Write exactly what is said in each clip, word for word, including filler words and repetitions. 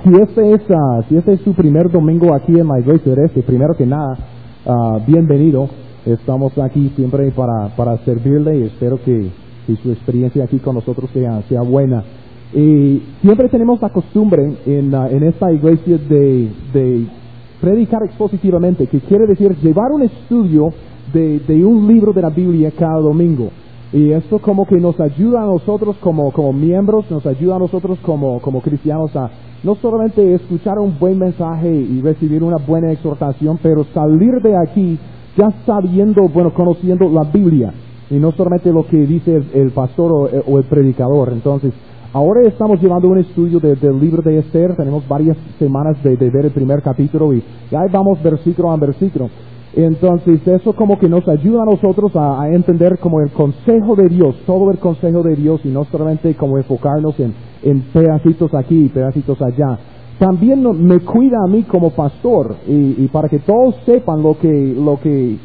Si este es, uh, si este es su primer domingo aquí en la iglesia de este, primero que nada, uh, bienvenido. Estamos aquí siempre para, para servirle y espero que, que su experiencia aquí con nosotros sea, sea buena. Y siempre tenemos la costumbre en, uh, en esta iglesia de, de predicar expositivamente, que quiere decir llevar un estudio de, de un libro de la Biblia cada domingo. Y esto como que nos ayuda a nosotros como, como miembros, nos ayuda a nosotros como, como cristianos a no solamente escuchar un buen mensaje y recibir una buena exhortación, pero salir de aquí ya sabiendo, bueno, conociendo la Biblia y no solamente lo que dice el, el pastor o, o el predicador. Entonces, ahora estamos llevando un estudio de, del libro de Esther, tenemos varias semanas de, de ver el primer capítulo y ahí vamos versículo a versículo. Entonces eso como que nos ayuda a nosotros a, a entender como el consejo de Dios, todo el consejo de Dios y no solamente como enfocarnos en, en pedacitos aquí y pedacitos allá. También no, me cuida a mí como pastor y, y para que todos sepan lo que, lo que,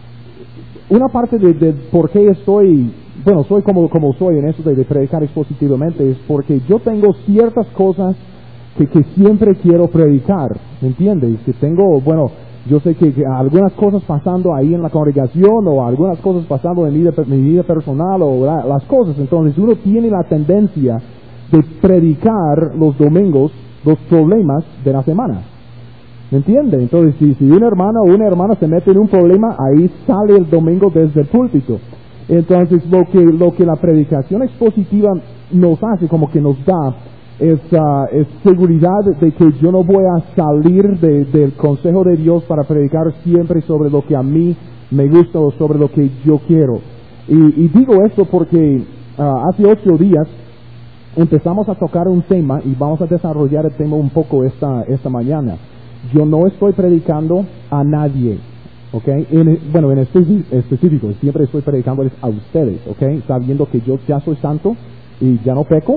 una parte de, de por qué estoy, bueno, soy como, como soy en eso de, de predicar expositivamente es porque yo tengo ciertas cosas que, que siempre quiero predicar, ¿me entiendes? Que tengo, bueno, yo sé que, que algunas cosas pasando ahí en la congregación o algunas cosas pasando en mi vida, mi vida personal o la, las cosas. Entonces uno tiene la tendencia de predicar los domingos los problemas de la semana. ¿Me entiende? Entonces si, si una hermana o una hermana se mete en un problema, ahí sale el domingo desde el púlpito. Entonces lo que, lo que la predicación expositiva nos hace, como que nos da, Es, uh, es seguridad de que yo no voy a salir de, del consejo de Dios para predicar siempre sobre lo que a mí me gusta o sobre lo que yo quiero. Y, y digo esto porque uh, hace ocho días empezamos a tocar un tema y vamos a desarrollar el tema un poco esta, esta mañana. Yo no estoy predicando a nadie, ¿ok? En, bueno, en específico, siempre estoy predicándoles a ustedes, ¿ok? Sabiendo que yo ya soy santo y ya no peco.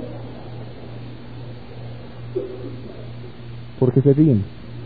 Porque se ríen.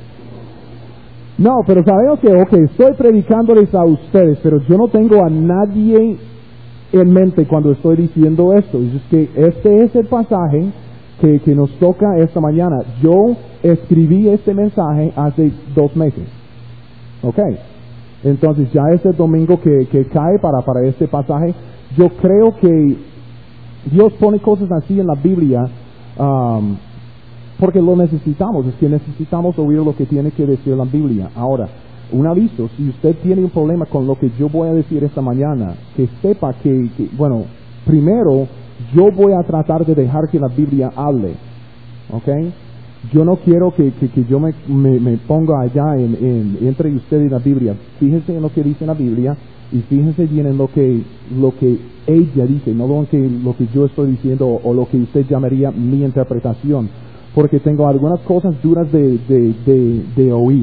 No, pero sabemos que, ok, estoy predicándoles a ustedes, pero yo no tengo a nadie en mente cuando estoy diciendo esto. Es que este es el pasaje que, que nos toca esta mañana. Yo escribí este mensaje hace dos meses. Ok. Entonces ya es el domingo que, que cae para, para este pasaje. Yo creo que Dios pone cosas así en la Biblia, um, porque lo necesitamos, es que necesitamos oír lo que tiene que decir la Biblia. Ahora, un aviso, si usted tiene un problema con lo que yo voy a decir esta mañana, que sepa que, que bueno, primero, yo voy a tratar de dejar que la Biblia hable, ¿ok? Yo no quiero que, que, que yo me, me, me ponga allá en, en, entre usted y la Biblia. Fíjense en lo que dice la Biblia y fíjense bien en lo que, lo que ella dice, no lo que, lo que yo estoy diciendo o lo que usted llamaría mi interpretación. Porque tengo algunas cosas duras de, de, de, de oír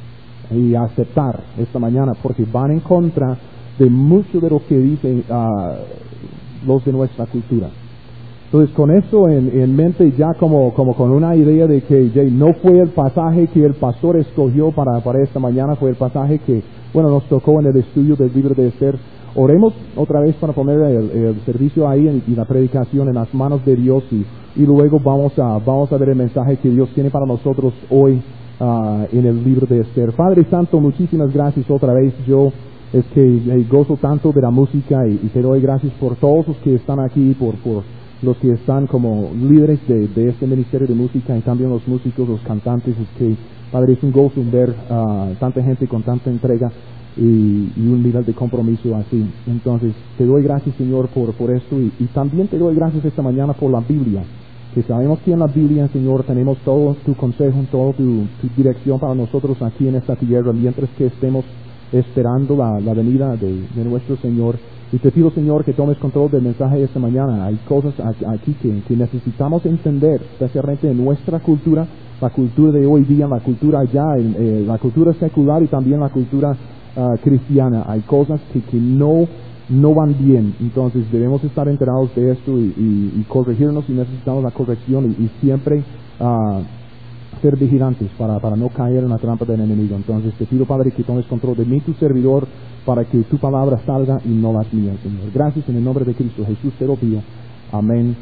y aceptar esta mañana, porque van en contra de mucho de lo que dicen uh, los de nuestra cultura. Entonces, con eso en, en mente, ya como, como con una idea de que Jay, no fue el pasaje que el pastor escogió para, para esta mañana, fue el pasaje que, bueno, nos tocó en el estudio del libro de Esther. Oremos otra vez para poner el, el servicio ahí en, y la predicación en las manos de Dios y, y luego vamos a, vamos a ver el mensaje que Dios tiene para nosotros hoy uh, en el libro de Esther. Padre Santo, muchísimas gracias otra vez. Yo es que eh, gozo tanto de la música y, y te doy gracias por todos los que están aquí, por, por los que están como líderes de, de este ministerio de música y también los músicos, los cantantes. Es que, Padre, es un gozo ver uh, tanta gente con tanta entrega y, y un nivel de compromiso así. Entonces te doy gracias, Señor, por, por esto y, y también te doy gracias esta mañana por la Biblia, que sabemos que en la Biblia, Señor, tenemos todo tu consejo, toda tu, tu dirección para nosotros aquí en esta tierra, mientras que estemos esperando la, la venida de, de nuestro Señor. Y te pido, Señor, que tomes control del mensaje de esta mañana. Hay cosas aquí que, que necesitamos entender, especialmente en nuestra cultura, la cultura de hoy día, la cultura allá, en, eh, la cultura secular y también la cultura Uh, cristiana. Hay cosas que, que no, no van bien, entonces debemos estar enterados de esto y, y, y corregirnos si necesitamos la corrección y, y siempre uh, ser vigilantes para, para no caer en la trampa del enemigo. Entonces te pido, Padre, que tomes control de mí, tu servidor, para que tu palabra salga y no las mías, Señor. Gracias en el nombre de Cristo Jesús te lo pido. Amén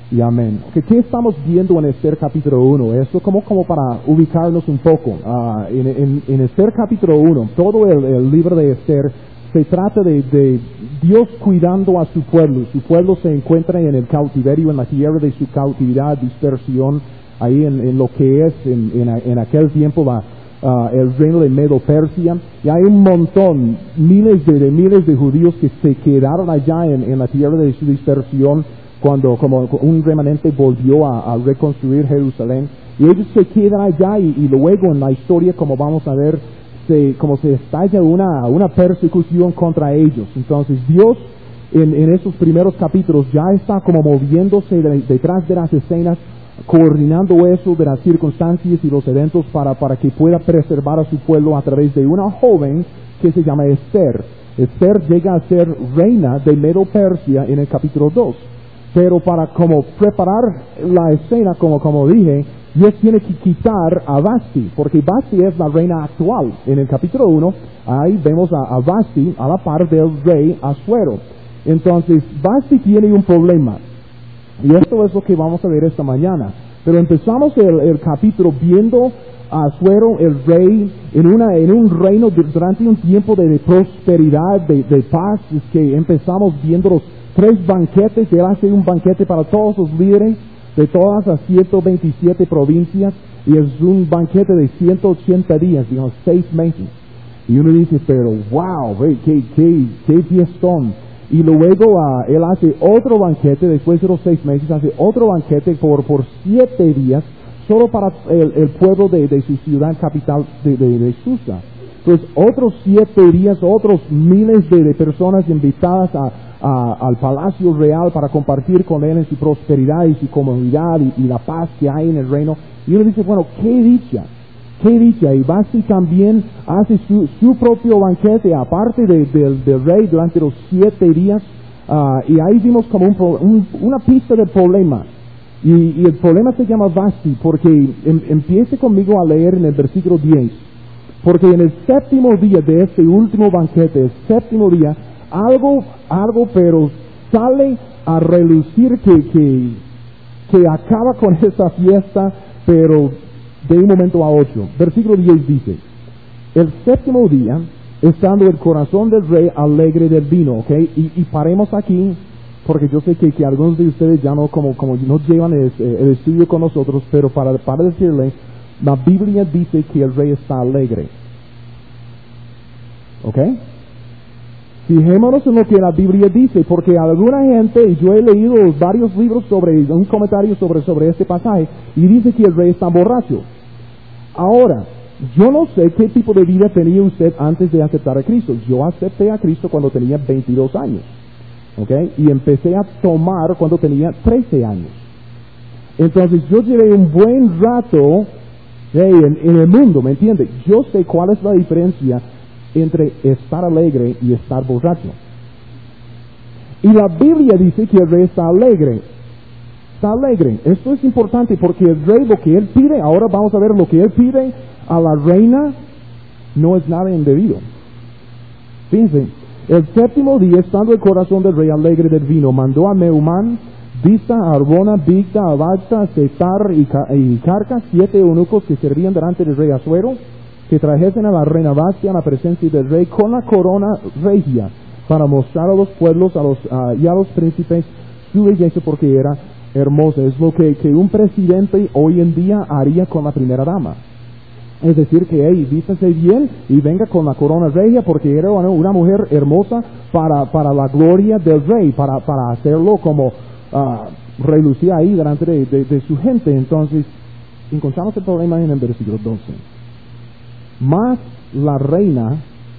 y amén. ¿Qué, qué estamos viendo en Esther capítulo uno? Esto como, como para ubicarnos un poco. Uh, en, en, en Esther capítulo uno, todo el, el libro de Esther se trata de, de Dios cuidando a su pueblo. Su pueblo se encuentra en el cautiverio, en la tierra de su cautividad, dispersión, ahí en, en lo que es en, en, en aquel tiempo la, uh, el reino de Medo-Persia. Y hay un montón, miles de, de miles de judíos que se quedaron allá en, en la tierra de su dispersión, cuando como un remanente volvió a, a reconstruir Jerusalén. Y ellos se quedan allá y, y luego en la historia, como vamos a ver, se, como se estalla una, una persecución contra ellos. Entonces Dios en, en esos primeros capítulos ya está como moviéndose de, detrás de las escenas, coordinando eso de las circunstancias y los eventos para, para que pueda preservar a su pueblo a través de una joven que se llama Esther. Esther llega a ser reina de Medo-Persia en el capítulo dos. Pero para como preparar la escena, como, como dije, Dios tiene que quitar a Vasti, porque Vasti es la reina actual. En el capítulo uno, ahí vemos a, a Vasti a la par del rey Asuero. Entonces, Vasti tiene un problema. Y esto es lo que vamos a ver esta mañana. Pero empezamos el, el capítulo viendo a Asuero, el rey, en, una, en un reino durante un tiempo de, de prosperidad, de, de paz. Es que empezamos viendo los tres banquetes. Él hace un banquete para todos los líderes de todas las ciento veintisiete provincias, y es un banquete de ciento ochenta días, digamos, seis meses. Y uno dice, pero wow, hey, qué, qué, qué fiestón. Y luego uh, él hace otro banquete, después de los seis meses, hace otro banquete por, por siete días, solo para el, el pueblo de, de su ciudad capital de, de, de Susa. Entonces, otros siete días, otros miles de, de personas invitadas a, a, al Palacio Real para compartir con él en su prosperidad y su comunidad y, y la paz que hay en el reino. Y uno dice, bueno, qué dicha, qué dicha. Y Vasti también hace su, su propio banquete, aparte de, de, del rey, durante los siete días. Uh, y ahí vimos como un, un, una pista del problema. Y, y el problema se llama Vasti, porque em, empiece conmigo a leer en el versículo diez. Porque en el séptimo día de este último banquete, el séptimo día, algo, algo pero sale a relucir que, que, que acaba con esa fiesta, pero de un momento a otro. Versículo diez dice, el séptimo día, estando el corazón del rey alegre del vino, ¿ok? Y, y paremos aquí, porque yo sé que, que algunos de ustedes ya no, como, como no llevan el, el estudio con nosotros, pero para, para decirle, la Biblia dice que el rey está alegre. ¿Ok? Fijémonos en lo que la Biblia dice, porque alguna gente, y yo he leído varios libros sobre, un comentario sobre, sobre este pasaje, y dice que el rey está borracho. Ahora, yo no sé qué tipo de vida tenía usted antes de aceptar a Cristo. Yo acepté a Cristo cuando tenía veintidós años. ¿Ok? Y empecé a tomar cuando tenía trece años. Entonces yo llevé un buen rato hey, en, en el mundo, ¿me entiende? Yo sé cuál es la diferencia entre estar alegre y estar borracho. Y la Biblia dice que el rey está alegre. Está alegre. Esto es importante porque el rey, lo que él pide, ahora vamos a ver lo que él pide a la reina, no es nada indebido. Fíjense, el séptimo día, estando el corazón del rey alegre del vino, mandó a Meumán, Bisa, Arbona, Bigta, Abagta, Setar y, y Carca, siete eunucos que servían delante del rey Asuero, que trajesen a la reina Vasti a la presencia del rey con la corona regia, para mostrar a los pueblos a los, uh, y a los príncipes su belleza, porque era hermosa. Es lo que, que un presidente hoy en día haría con la primera dama. Es decir, que hey, vístase bien y venga con la corona regia, porque era una, una mujer hermosa para, para la gloria del rey, para, para hacerlo como uh, relucir ahí delante de, de, de su gente. Entonces, encontramos el problema en el versículo doce. Mas la reina,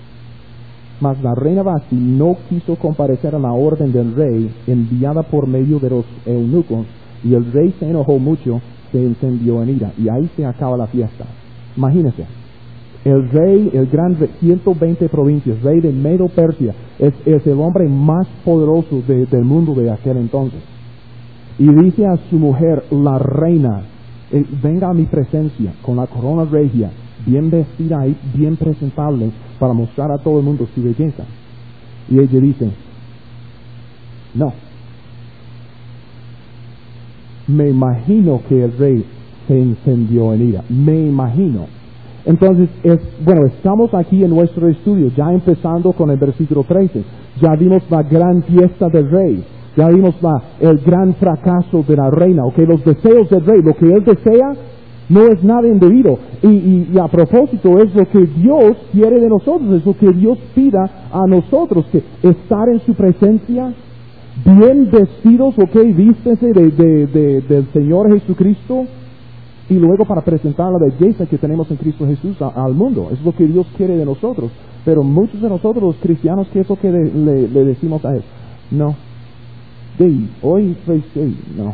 mas la reina Vasti no quiso comparecer a la orden del rey enviada por medio de los eunucos, y el rey se enojó mucho, se encendió en ira, y ahí se acaba la fiesta. Imagínense, el rey, el gran rey, ciento veinte provincias, rey de Medo-Persia, es, es el hombre más poderoso de, del mundo de aquel entonces. Y dice a su mujer, la reina, eh, venga a mi presencia con la corona regia, bien vestida y bien presentable, para mostrar a todo el mundo su belleza. Y ella dice, no. me imagino que el rey se encendió en ira, me imagino. Entonces, es, bueno, estamos aquí en nuestro estudio, ya empezando con el versículo trece. Ya vimos la gran fiesta del rey, ya vimos la, el gran fracaso de la reina, ok, los deseos del rey, lo que él desea no es nada indebido. Y, y, y a propósito, es lo que Dios quiere de nosotros, es lo que Dios pida a nosotros, que estar en su presencia, bien vestidos, ok, vístese de, de, de, del Señor Jesucristo, y luego para presentar la belleza que tenemos en Cristo Jesús a, al mundo. Es lo que Dios quiere de nosotros. Pero muchos de nosotros, los cristianos, ¿qué es lo que le, le, le decimos a él? No. Sí, hoy soy sí, no.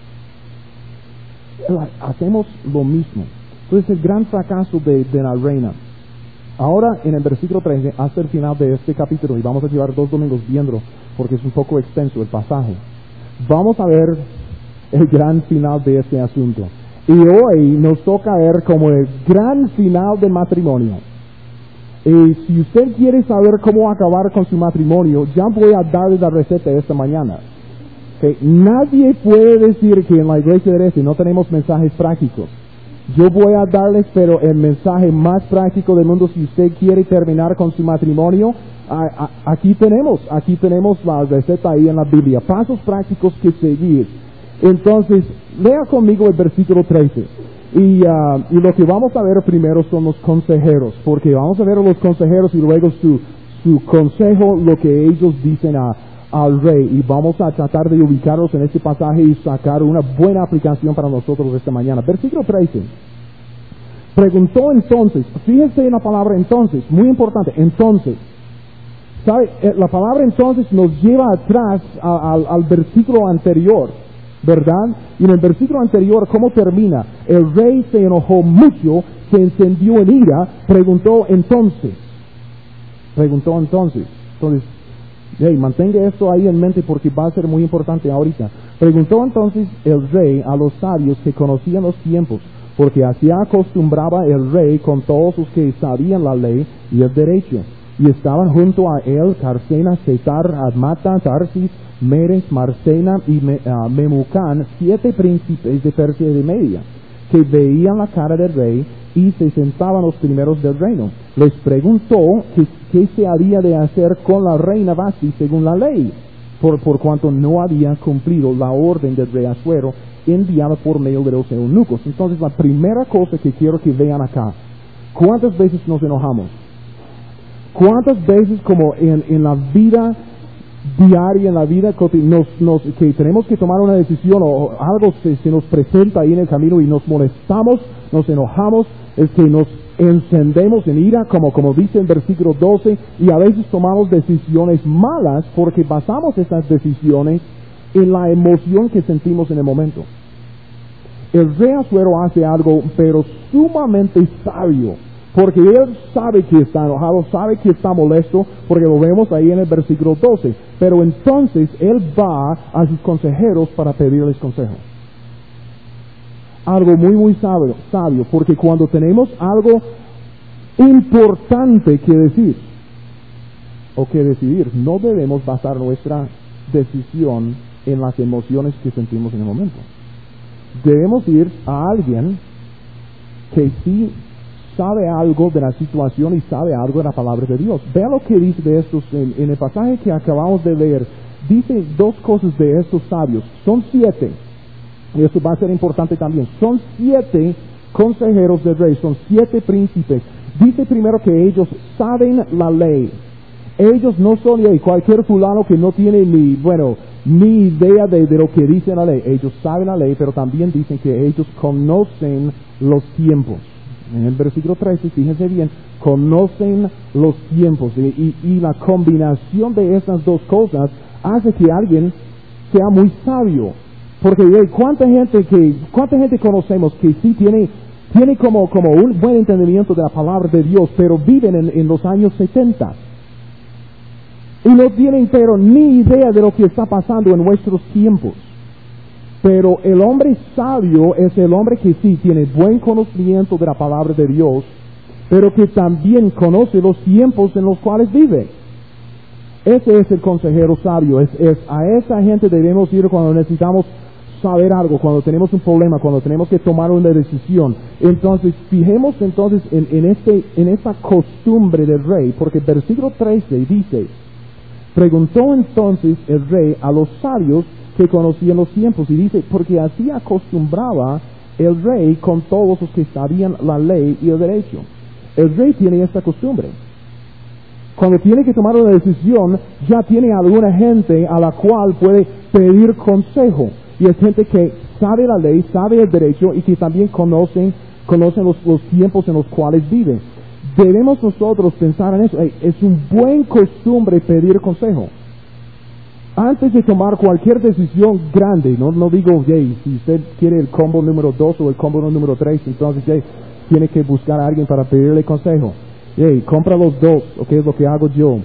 Hacemos lo mismo. Entonces el gran fracaso de, de la reina. Ahora en el versículo trece, hasta el final de este capítulo, y vamos a llevar dos domingos viéndolo, porque es un poco extenso el pasaje. Vamos a ver el gran final de este asunto. Y hoy nos toca ver como el gran final del matrimonio. Y si usted quiere saber cómo acabar con su matrimonio, ya voy a darle la receta esta mañana. Que nadie puede decir que en la iglesia de Grecia no tenemos mensajes prácticos. Yo voy a darles, pero el mensaje más práctico del mundo, si usted quiere terminar con su matrimonio, a, a, aquí tenemos, aquí tenemos la receta ahí en la Biblia. Pasos prácticos que seguir. Entonces, lea conmigo el versículo trece. Y, uh, y lo que vamos a ver primero son los consejeros, porque vamos a ver a los consejeros y luego su, su consejo, lo que ellos dicen a, al rey. Y vamos a tratar de ubicarlos en este pasaje y sacar una buena aplicación para nosotros esta mañana. Versículo trece. Preguntó entonces, fíjense en la palabra entonces, muy importante, entonces. ¿Sabe? La palabra entonces nos lleva atrás a, a, al versículo anterior, ¿verdad? Y en el versículo anterior, ¿cómo termina? El rey se enojó mucho, se encendió en ira, preguntó entonces. Preguntó entonces. Entonces, hey, mantenga esto ahí en mente porque va a ser muy importante ahorita. Preguntó entonces el rey a los sabios que conocían los tiempos, porque así acostumbraba el rey con todos los que sabían la ley y el derecho. Y estaban junto a él Carcena, Cesar, Admata, Tarsis, Meres, Marcena y Me, uh, Memucán, siete príncipes de Persia y de Media, que veían la cara del rey y se sentaban los primeros del reino. Les preguntó que, qué se había de hacer con la reina Vasti según la ley, por, por cuanto no había cumplido la orden del rey Asuero enviada por medio de los eunucos. Entonces la primera cosa que quiero que vean acá, ¿cuántas veces nos enojamos? ¿Cuántas veces como en, en la vida diaria, en la vida nos, nos, que tenemos que tomar una decisión o algo se, se nos presenta ahí en el camino y nos molestamos, nos enojamos, es que nos encendemos en ira, como, como dice en versículo doce, y a veces tomamos decisiones malas porque basamos esas decisiones en la emoción que sentimos en el momento. El rey Asuero hace algo, pero sumamente sabio, porque él sabe que está enojado, sabe que está molesto, porque lo vemos ahí en el versículo doce. Pero entonces él va a sus consejeros para pedirles consejo. Algo muy, muy sabio, sabio, porque cuando tenemos algo importante que decir o que decidir, no debemos basar nuestra decisión en las emociones que sentimos en el momento. Debemos ir a alguien que sí sabe algo de la situación y sabe algo de la palabra de Dios. Vea lo que dice de estos, en, en el pasaje que acabamos de leer, dice dos cosas de estos sabios. Son siete, y esto va a ser importante también, son siete consejeros del rey, son siete príncipes. Dice primero que ellos saben la ley. Ellos no son hey, cualquier fulano que no tiene ni, bueno, ni idea de, de lo que dice la ley. Ellos saben la ley, pero también dicen que ellos conocen los tiempos. En el versículo trece, fíjense bien, conocen los tiempos y, y, y la combinación de esas dos cosas hace que alguien sea muy sabio. Porque hey, cuánta gente que cuánta gente conocemos que sí tiene tiene como, como un buen entendimiento de la palabra de Dios, pero viven en, en los años setenta y no tienen pero ni idea de lo que está pasando en nuestros tiempos. Pero el hombre sabio es el hombre que sí tiene buen conocimiento de la palabra de Dios, pero que también conoce los tiempos en los cuales vive. Ese es el consejero sabio. Es, es a esa gente debemos ir cuando necesitamos saber algo, cuando tenemos un problema, cuando tenemos que tomar una decisión. Entonces, fijemos entonces en, en, este, en esta costumbre del rey, porque el versículo trece dice, preguntó entonces el rey a los sabios que conocían los tiempos, y dice, porque así acostumbraba el rey con todos los que sabían la ley y el derecho. El rey tiene esta costumbre. Cuando tiene que tomar una decisión, ya tiene alguna gente a la cual puede pedir consejo. Y es gente que sabe la ley, sabe el derecho y que también conocen, conocen los, los tiempos en los cuales vive. Debemos nosotros pensar en eso. Hey, es un buen costumbre pedir consejo. Antes de tomar cualquier decisión grande, no, no digo, hey, si usted quiere el combo número dos o el combo número tres, entonces hey, tiene que buscar a alguien para pedirle consejo. Hey, compra los dos, o qué es lo que hago yo.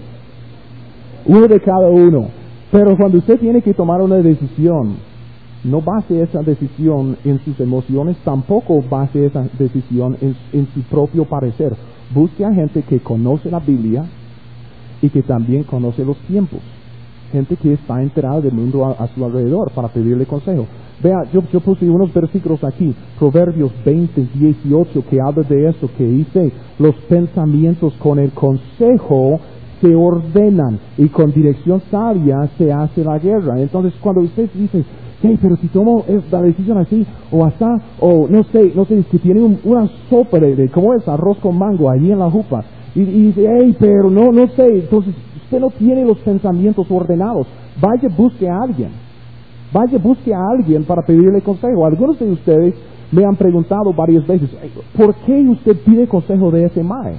Uno de cada uno. Pero cuando usted tiene que tomar una decisión, no base esa decisión en sus emociones, tampoco base esa decisión en, en su propio parecer. Busque a gente que conoce la Biblia y que también conoce los tiempos. Gente que está enterada del mundo a, a su alrededor para pedirle consejo. Vea, yo, yo puse unos versículos aquí, Proverbios veinte, dieciocho, que habla de eso, que dice, los pensamientos con el consejo se ordenan y con dirección sabia se hace la guerra. Entonces, cuando usted dice, hey, pero si tomo la decisión así, o así, o no sé, no sé, es que tiene un, una sopa de, de, ¿cómo es? Arroz con mango allí en la jupa, y, y dice, hey, pero no, no sé, entonces, usted no tiene los pensamientos ordenados. Vaya, busque a alguien. Vaya, busque a alguien para pedirle consejo. Algunos de ustedes me han preguntado varias veces, ¿por qué usted pide consejo de ese mae?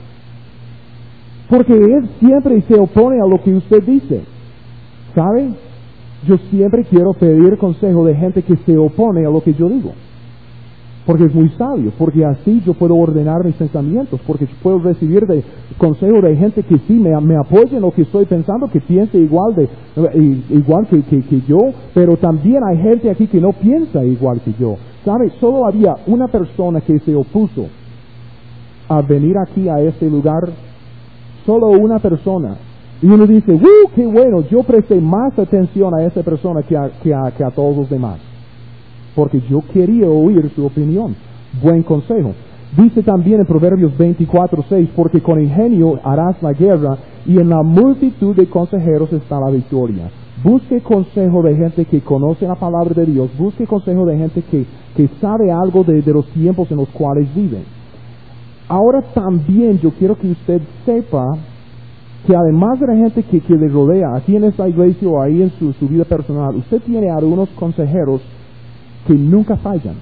Porque él siempre se opone a lo que usted dice. ¿Sabe? Yo siempre quiero pedir consejo de gente que se opone a lo que yo digo. Porque es muy sabio, porque así yo puedo ordenar mis pensamientos, porque puedo recibir de consejo de gente que sí me, me apoya en lo que estoy pensando, que piense igual de igual que, que, que yo, pero también hay gente aquí que no piensa igual que yo. ¿Sabe? Solo había una persona que se opuso a venir aquí a este lugar, solo una persona. Y uno dice, ¡uh, qué bueno! Yo presté más atención a esa persona que a, que a, que a todos los demás. Porque yo quería oír su opinión. Buen consejo. Dice también en Proverbios veinticuatro, seis, porque con ingenio harás la guerra y en la multitud de consejeros está la victoria. Busque consejo de gente que conoce la palabra de Dios. Busque consejo de gente que, que sabe algo de, de los tiempos en los cuales viven. Ahora también yo quiero que usted sepa que además de la gente que, que le rodea, aquí en esta iglesia o ahí en su, su vida personal, usted tiene algunos consejeros que nunca fallan.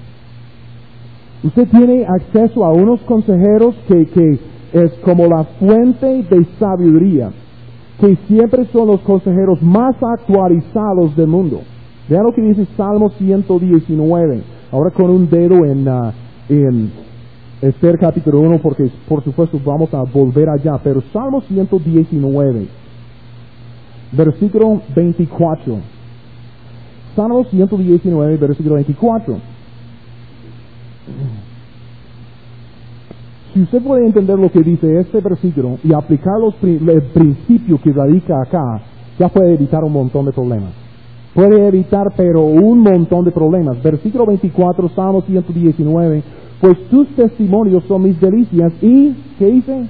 Usted tiene acceso a unos consejeros que, que es como la fuente de sabiduría, que siempre son los consejeros más actualizados del mundo. Vean lo que dice Salmo ciento diecinueve, ahora con un dedo en, uh, en Esther capítulo uno, porque por supuesto vamos a volver allá, pero Salmo ciento diecinueve, versículo veinticuatro. Salmo ciento diecinueve, versículo veinticuatro. Si usted puede entender lo que dice este versículo y aplicar los, el principio que radica acá, ya puede evitar un montón de problemas. Puede evitar, pero un montón de problemas. Versículo veinticuatro, Salmo ciento diecinueve. Pues tus testimonios son mis delicias y, ¿qué dice?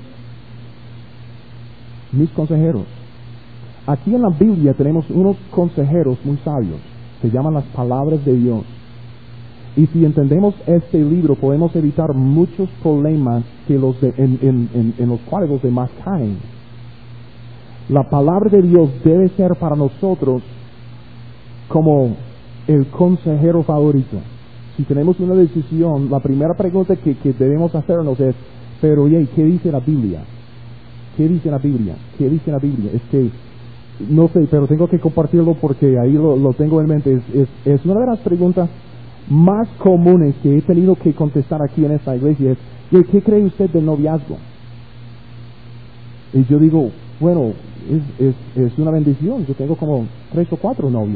Mis consejeros. Aquí en la Biblia tenemos unos consejeros muy sabios. Se llaman las palabras de Dios. Y si entendemos este libro, podemos evitar muchos problemas que los de, en, en, en, en los cuales los demás caen. La palabra de Dios debe ser para nosotros como el consejero favorito. Si tenemos una decisión, la primera pregunta que, que debemos hacernos es, pero oye, ¿qué dice la Biblia? ¿Qué dice la Biblia? ¿Qué dice la Biblia? Es que no sé, pero tengo que compartirlo porque ahí lo, lo tengo en mente. Es, es, es una de las preguntas más comunes que he tenido que contestar aquí en esta iglesia. Es, ¿qué cree usted del noviazgo? Y yo digo, bueno, es, es, es una bendición. Yo tengo como tres o cuatro novios.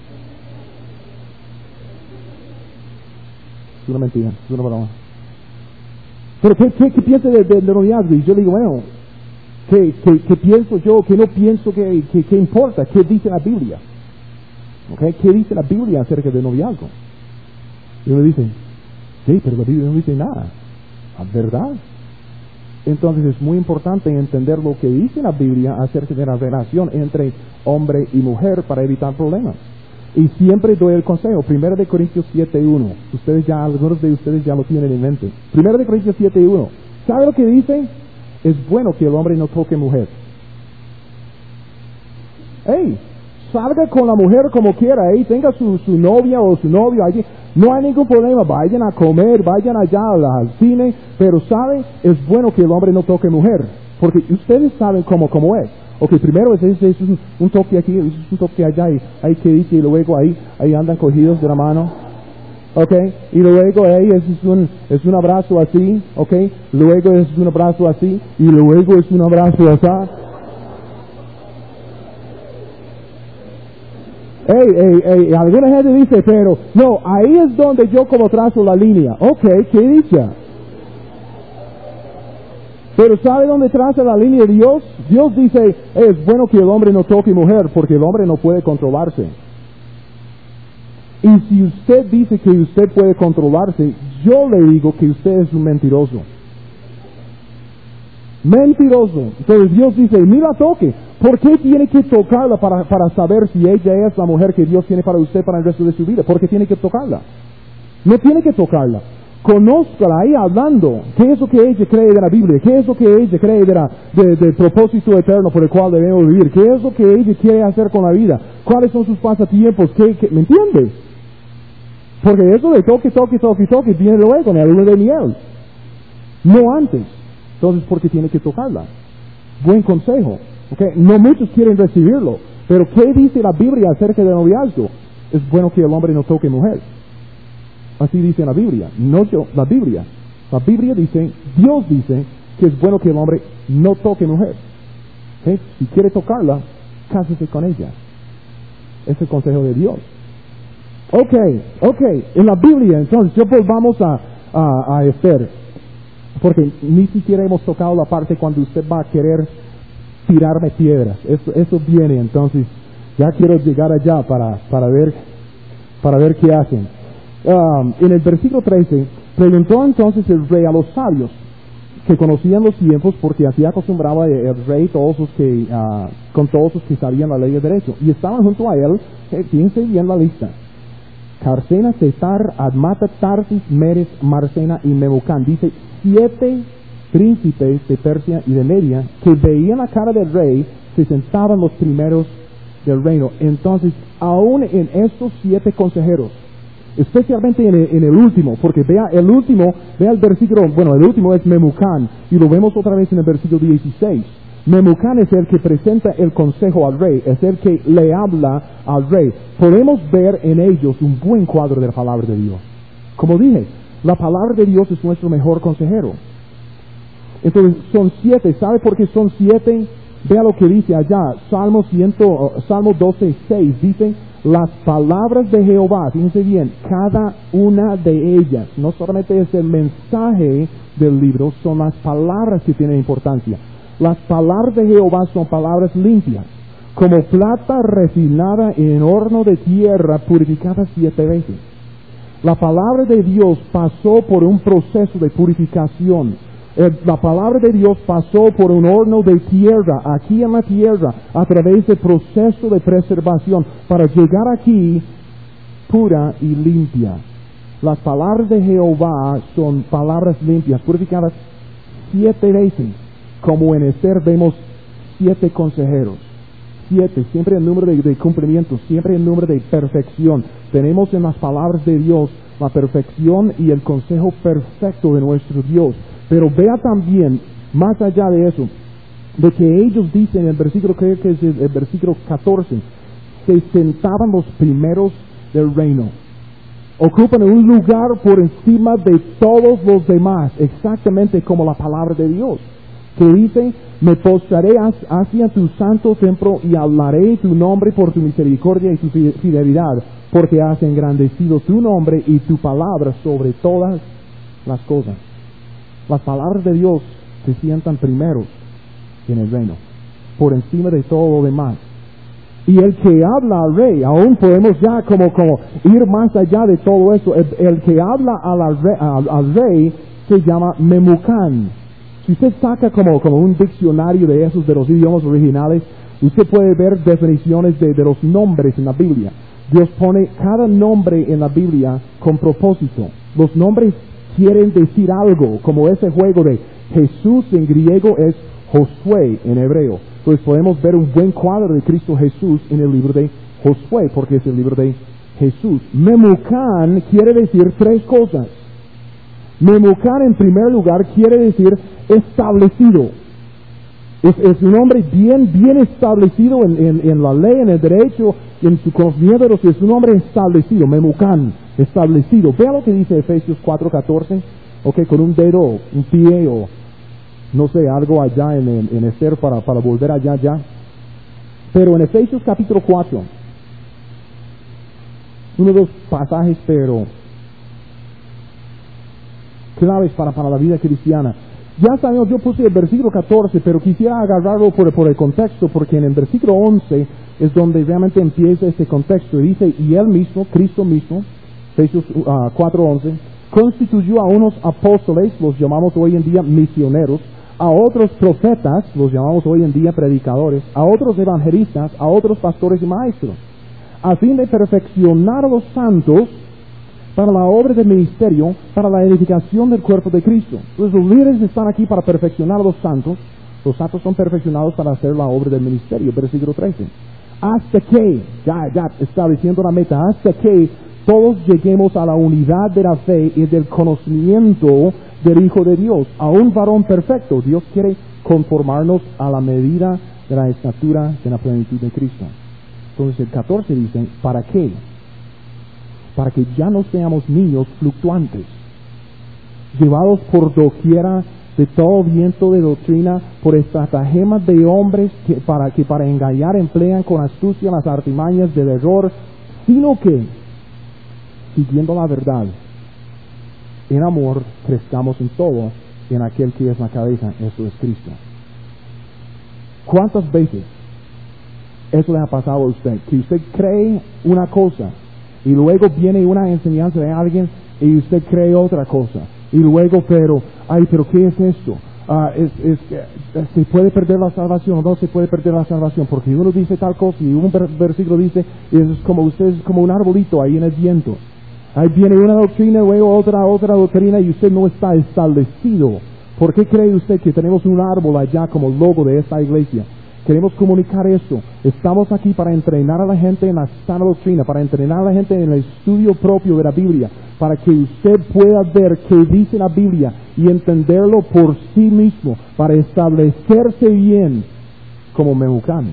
Es una mentira, es una broma. Pero ¿qué, qué, qué piensa del de, de noviazgo? Y yo digo, bueno, ¿Qué, qué, ¿Qué pienso yo? ¿Qué no pienso? ¿Qué, qué, qué importa? ¿Qué dice la Biblia? ¿Okay? ¿Qué dice la Biblia acerca del noviazgo? Y uno dice, sí, pero la Biblia no dice nada. ¿Verdad? Entonces es muy importante entender lo que dice la Biblia acerca de la relación entre hombre y mujer para evitar problemas. Y siempre doy el consejo, primero de Corintios siete uno. Ustedes ya, algunos de ustedes ya lo tienen en mente. primero de Corintios siete uno. ¿Sabe lo que dice? Es bueno que el hombre no toque mujer. ¡Ey! Salga con la mujer como quiera, ¡ey! Tenga su, su novia o su novio allí. No hay ningún problema, vayan a comer, vayan allá al cine. Pero, ¿sabe? Es bueno que el hombre no toque mujer. Porque ustedes saben cómo, cómo es. Ok, primero es, es, es un, un toque aquí, es un toque allá, y ahí que dice, y luego ahí, ahí andan cogidos de la mano. Ok, y luego ahí es un, es un abrazo así, ok, luego es un abrazo así, y luego es un abrazo así. Ey, ey, ey, alguna gente dice, pero, no, ahí es donde yo como trazo la línea. Ok, qué dicha. Pero ¿sabe dónde traza la línea de Dios? Dios dice, es bueno que el hombre no toque mujer, porque el hombre no puede controlarse. Y si usted dice que usted puede controlarse, yo le digo que usted es un mentiroso. Mentiroso. Entonces Dios dice, ni la toque. ¿Por qué tiene que tocarla para, para saber si ella es la mujer que Dios tiene para usted para el resto de su vida? ¿Por qué tiene que tocarla? No tiene que tocarla. Conózcala ahí hablando. ¿Qué es lo que ella cree de la Biblia? ¿Qué es lo que ella cree de la, de, del propósito eterno por el cual debemos vivir? ¿Qué es lo que ella quiere hacer con la vida? ¿Cuáles son sus pasatiempos? ¿Qué, qué? ¿Me entiendes? Porque eso de toque, toque, toque, toque viene luego en el luna de miel. No antes. Entonces, ¿por qué tiene que tocarla? Buen consejo. ¿Okay? No muchos quieren recibirlo. Pero ¿qué dice la Biblia acerca del noviazgo? Es bueno que el hombre no toque mujer. Así dice la Biblia, no yo, la Biblia. La Biblia dice, Dios dice que es bueno que el hombre no toque mujer. ¿Okay? Si quiere tocarla, cásese con ella. Es el consejo de Dios. Ok, ok, en la Biblia, entonces, yo volvamos a, a, a Esther. Porque ni siquiera hemos tocado la parte cuando usted va a querer tirarme piedras. Eso, eso viene, entonces, ya quiero llegar allá para, para ver, para ver qué hacen. Um, en el versículo trece, preguntó entonces el rey a los sabios que conocían los tiempos, porque así acostumbraba el rey todos los que, uh, con todos los que sabían la ley de derecho, y estaban junto a él, eh, fíjense bien la lista: Carsena, Cesar, Admata, Tarsis, Meres, Marcena y Memucán. Dice siete príncipes de Persia y de Media que veían la cara del rey, se sentaban los primeros del reino. Entonces, aún en estos siete consejeros, especialmente en el, en el último, porque vea el último, vea el versículo, bueno, el último es Memucán, y lo vemos otra vez en el versículo dieciséis. Memucán es el que presenta el consejo al rey, es el que le habla al rey. Podemos ver en ellos un buen cuadro de la palabra de Dios. Como dije, la palabra de Dios es nuestro mejor consejero. Entonces, son siete. ¿Sabe por qué son siete? Vea lo que dice allá, Salmo, cien, Salmo doce, seis, dice: las palabras de Jehová, fíjense bien, cada una de ellas, no solamente es el mensaje del libro, son las palabras que tienen importancia. Las palabras de Jehová son palabras limpias, como plata refinada en horno de tierra, purificada siete veces. La palabra de Dios pasó por un proceso de purificación. La palabra de Dios pasó por un horno de tierra, aquí en la tierra, a través del proceso de preservación, para llegar aquí pura y limpia. Las palabras de Jehová son palabras limpias, purificadas siete veces. Como en Esther vemos siete consejeros. Siete, siempre el número de, de cumplimiento, siempre el número de perfección. Tenemos en las palabras de Dios la perfección y el consejo perfecto de nuestro Dios. Pero vea también, más allá de eso, de que ellos dicen en el versículo, creo que es el, el versículo catorce, se sentaban los primeros del reino. Ocupan un lugar por encima de todos los demás, exactamente como la palabra de Dios, que dice: me postraré hacia tu santo templo y hablaré tu nombre por tu misericordia y tu fidelidad, porque has engrandecido tu nombre y tu palabra sobre todas las cosas. Las palabras de Dios se sientan primeros en el reino, por encima de todo lo demás. Y el que habla al rey, aún podemos ya como, como ir más allá de todo eso, el, el que habla a la re, al, al rey se llama Memucán. Si usted saca como, como un diccionario de esos de los idiomas originales, usted puede ver definiciones de, de los nombres en la Biblia. Dios pone cada nombre en la Biblia con propósito. Los nombres quieren decir algo, como ese juego de Jesús en griego es Josué en hebreo. Entonces podemos ver un buen cuadro de Cristo Jesús en el libro de Josué, porque es el libro de Jesús. Memucán quiere decir tres cosas. Memucán en primer lugar quiere decir establecido. Es, es un hombre bien, bien establecido en, en, en la ley, en el derecho, en su conocimiento, pero es un hombre establecido, Memucán, establecido. Vea lo que dice Efesios cuatro catorce, ok, con un dedo, un pie o no sé, algo allá en, en, en Esther para, para volver allá, allá. Pero en Efesios capítulo cuatro, uno de los pasajes, pero claves para, para la vida cristiana. Ya sabemos, yo puse el versículo catorce, pero quisiera agarrarlo por, por el contexto, porque en el versículo once es donde realmente empieza ese contexto. Y dice, y él mismo, Cristo mismo, Efesios uh, cuatro once, constituyó a unos apóstoles, los llamamos hoy en día misioneros, a otros profetas, los llamamos hoy en día predicadores, a otros evangelistas, a otros pastores y maestros, a fin de perfeccionar a los santos para la obra del ministerio, para la edificación del cuerpo de Cristo. Entonces los líderes están aquí para perfeccionar a los santos. Los santos son perfeccionados para hacer la obra del ministerio. Versículo trece. Hasta que, ya, ya estableciendo la meta, hasta que todos lleguemos a la unidad de la fe y del conocimiento del Hijo de Dios, a un varón perfecto. Dios quiere conformarnos a la medida de la estatura de la plenitud de Cristo. Entonces el catorce dice, ¿para qué? Para que ya no seamos niños fluctuantes, llevados por doquiera de todo viento de doctrina, por estratagemas de hombres que para, que para engañar emplean con astucia las artimañas del error, sino que, siguiendo la verdad, en amor crezcamos en todo, en aquel que es la cabeza, eso es Cristo. ¿Cuántas veces eso le ha pasado a usted? Que usted cree una cosa, y luego viene una enseñanza de alguien y usted cree otra cosa. Y luego, pero, ay, pero ¿qué es esto? Ah, es, es, es, ¿se puede perder la salvación o no se puede perder la salvación? Porque uno dice tal cosa y un versículo dice, y eso es como usted es como un arbolito ahí en el viento. Ahí viene una doctrina, luego otra, otra doctrina y usted no está establecido. ¿Por qué cree usted que tenemos un árbol allá como logo de esta iglesia? Queremos comunicar esto. Estamos aquí para entrenar a la gente en la sana doctrina, para entrenar a la gente en el estudio propio de la Biblia, para que usted pueda ver qué dice la Biblia y entenderlo por sí mismo, para establecerse bien como Memucán.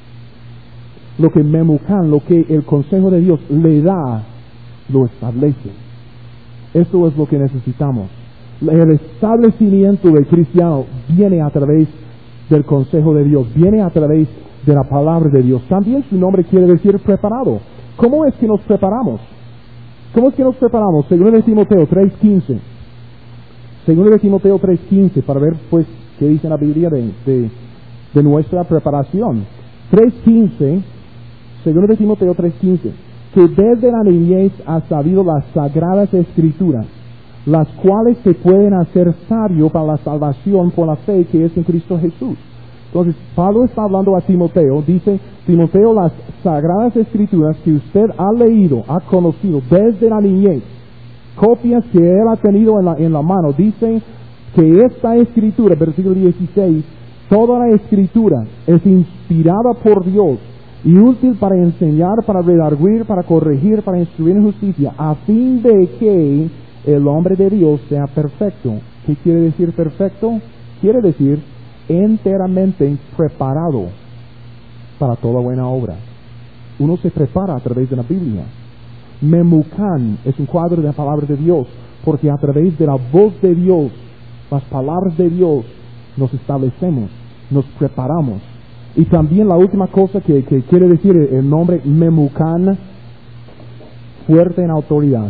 Lo que Memucán, lo que el consejo de Dios le da, lo establece. Eso es lo que necesitamos. El establecimiento del cristiano viene a través del consejo de Dios, viene a través de la palabra de Dios. También su nombre quiere decir preparado. ¿Cómo es que nos preparamos? ¿Cómo es que nos preparamos? Según de Timoteo tres quince. Según de Timoteo tres quince, para ver pues qué dice la Biblia de, de, de nuestra preparación. tres quince, según de Timoteo tres quince, que desde la niñez has sabido las sagradas escrituras, las cuales te pueden hacer sabio para la salvación por la fe que es en Cristo Jesús. Entonces, Pablo está hablando a Timoteo, dice, Timoteo, las sagradas escrituras que usted ha leído, ha conocido desde la niñez, copias que él ha tenido en la, en la mano, dicen que esta escritura, versículo dieciséis, toda la escritura es inspirada por Dios y útil para enseñar, para redarguir, para corregir, para instruir en justicia, a fin de que el hombre de Dios sea perfecto. ¿Qué quiere decir perfecto? Quiere decir enteramente preparado para toda buena obra. Uno se prepara a través de la Biblia. Memucán es un cuadro de la palabra de Dios, porque a través de la voz de Dios, las palabras de Dios, nos establecemos, nos preparamos. Y también la última cosa que, que quiere decir el nombre Memucán, fuerte en autoridad.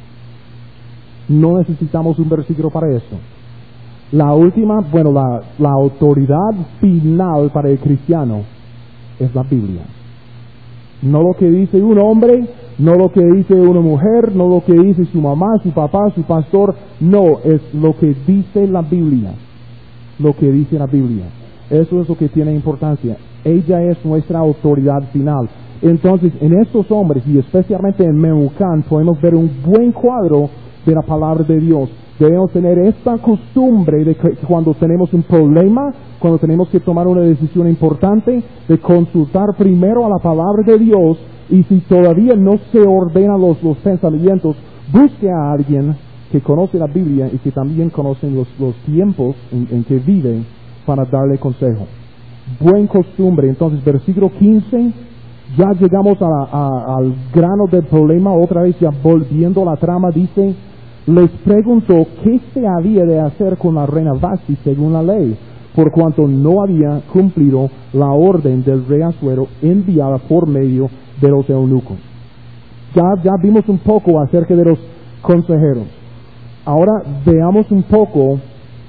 No necesitamos un versículo para eso. La última, bueno, la, la autoridad final para el cristiano es la Biblia. No lo que dice un hombre, no lo que dice una mujer, no lo que dice su mamá, su papá, su pastor. No, es lo que dice la Biblia. Lo que dice la Biblia. Eso es lo que tiene importancia. Ella es nuestra autoridad final. Entonces, en estos hombres, y especialmente en Memucán, podemos ver un buen cuadro de la palabra de Dios. Debemos tener esta costumbre de que cuando tenemos un problema, cuando tenemos que tomar una decisión importante, de consultar primero a la palabra de Dios, y si todavía no se ordenan los, los pensamientos, busque a alguien que conoce la Biblia y que también conoce los, los tiempos en, en que vive para darle consejo. Buen costumbre. Entonces, versículo quince, ya llegamos a, a, al grano del problema, otra vez ya volviendo a la trama, dice: les preguntó qué se había de hacer con la reina Vasti según la ley, por cuanto no había cumplido la orden del rey Asuero enviada por medio de los eunucos. Ya, ya vimos un poco acerca de los consejeros. Ahora veamos un poco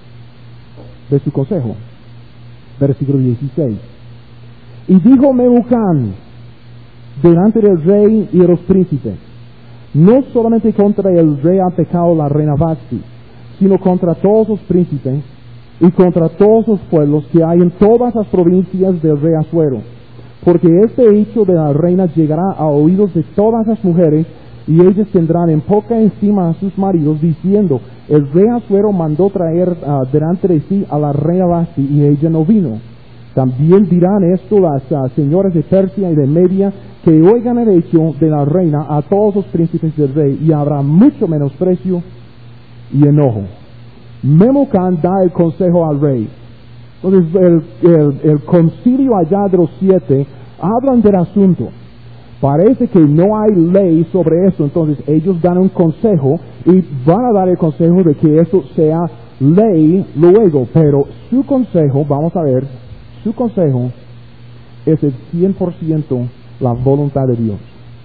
de su consejo. Versículo dieciséis. Y dijo Memucán delante del rey y de los príncipes: no solamente contra el rey ha pecado la reina Vasti, sino contra todos los príncipes y contra todos los pueblos que hay en todas las provincias del rey Asuero, porque este hecho de la reina llegará a oídos de todas las mujeres, y ellas tendrán en poca estima a sus maridos, diciendo: el rey Asuero mandó traer uh, delante de sí a la reina Vasti, y ella no vino. También dirán esto las uh, señoras de Persia y de Media, que oigan el hecho de la reina a todos los príncipes del rey, y habrá mucho menosprecio y enojo. Memucán da el consejo al rey. Entonces el, el, el concilio allá de los siete hablan del asunto. Parece que no hay ley sobre eso, entonces ellos dan un consejo y van a dar el consejo de que eso sea ley luego, pero su consejo, vamos a ver, su consejo es el cien por ciento la voluntad de Dios.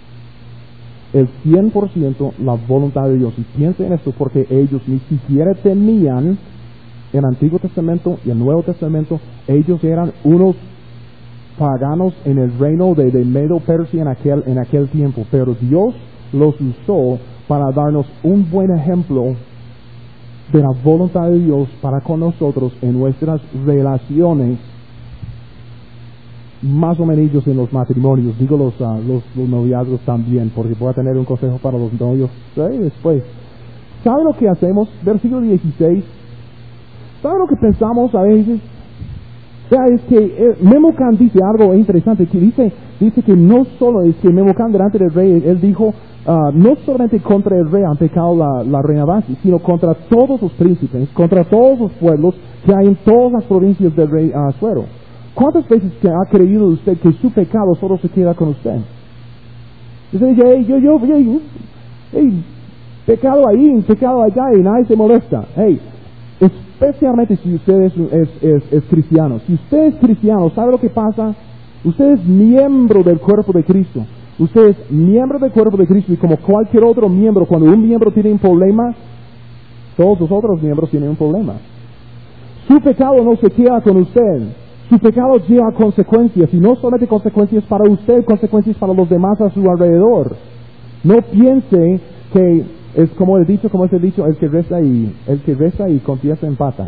El cien por ciento la voluntad de Dios. Y piensen en esto, porque ellos ni siquiera temían en el Antiguo Testamento y el Nuevo Testamento. Ellos eran unos paganos en el reino de, de Medo Persia en aquel, en aquel tiempo, pero Dios los usó para darnos un buen ejemplo de la voluntad de Dios para con nosotros en nuestras relaciones, más o menos en los matrimonios, digo los, uh, los, los noviazgos también, porque voy a tener un consejo para los novios ¿sí? después. ¿Sabe lo que hacemos? Versículo dieciséis. ¿Sabe lo que pensamos a veces? O sea, es que eh, Memucán dice algo interesante, que dice, dice que no solo es que Memucán delante del rey, él dijo, uh, no solamente contra el rey han pecado la, la reina Vasti, sino contra todos los príncipes, contra todos los pueblos que hay en todas las provincias del rey Asuero. ¿Cuántas veces que ha creído usted que su pecado solo se queda con usted? Usted dice, hey, yo, yo, hey, hey, pecado ahí, pecado allá, y nadie se molesta. Hey, especialmente si usted es, es, es, es cristiano. Si usted es cristiano, ¿sabe lo que pasa? Usted es miembro del cuerpo de Cristo. Usted es miembro del cuerpo de Cristo, y como cualquier otro miembro, cuando un miembro tiene un problema, todos los otros miembros tienen un problema. Su pecado no se queda con usted. Su pecado lleva consecuencias, y no solamente consecuencias para usted, consecuencias para los demás a su alrededor. No piense que es como el dicho, como es el dicho, el que reza y el que reza y confiesa empata.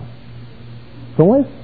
¿Cómo es?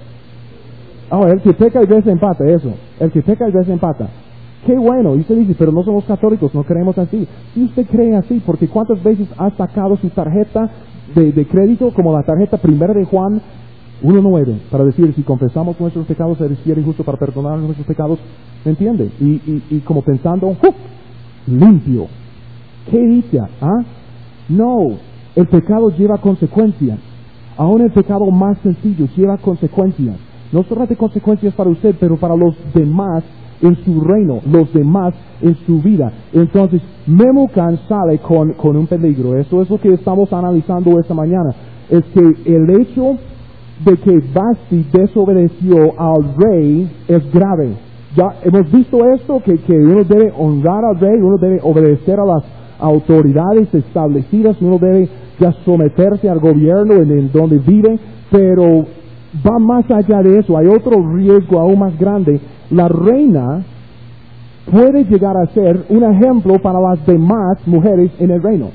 Oh, el que peca y reza empata, eso. El que peca y reza empata. Qué bueno. Y usted dice, pero no somos católicos, no creemos así. Si usted cree así, porque ¿cuántas veces ha sacado su tarjeta de, de crédito, como la tarjeta primera de Juan uno nueve, para decir, si confesamos nuestros pecados, eres fiel y justo para perdonar nuestros pecados? ¿Me entiende? Y, y, y como pensando, ¡uf! Limpio. ¿Qué dice? ¿Ah? No, el pecado lleva consecuencias. Aún el pecado más sencillo lleva consecuencias. No solamente consecuencias para usted, pero para los demás en su reino, los demás en su vida. Entonces, Memucán sale con, con un peligro. Eso es lo que estamos analizando esta mañana. Es que el hecho de que Vasti desobedeció al rey es grave. Ya hemos visto esto, que, que uno debe honrar al rey, uno debe obedecer a las autoridades establecidas, uno debe ya someterse al gobierno en, en donde vive, pero va más allá de eso. Hay otro riesgo aún más grande. La reina puede llegar a ser un ejemplo para las demás mujeres en el reino.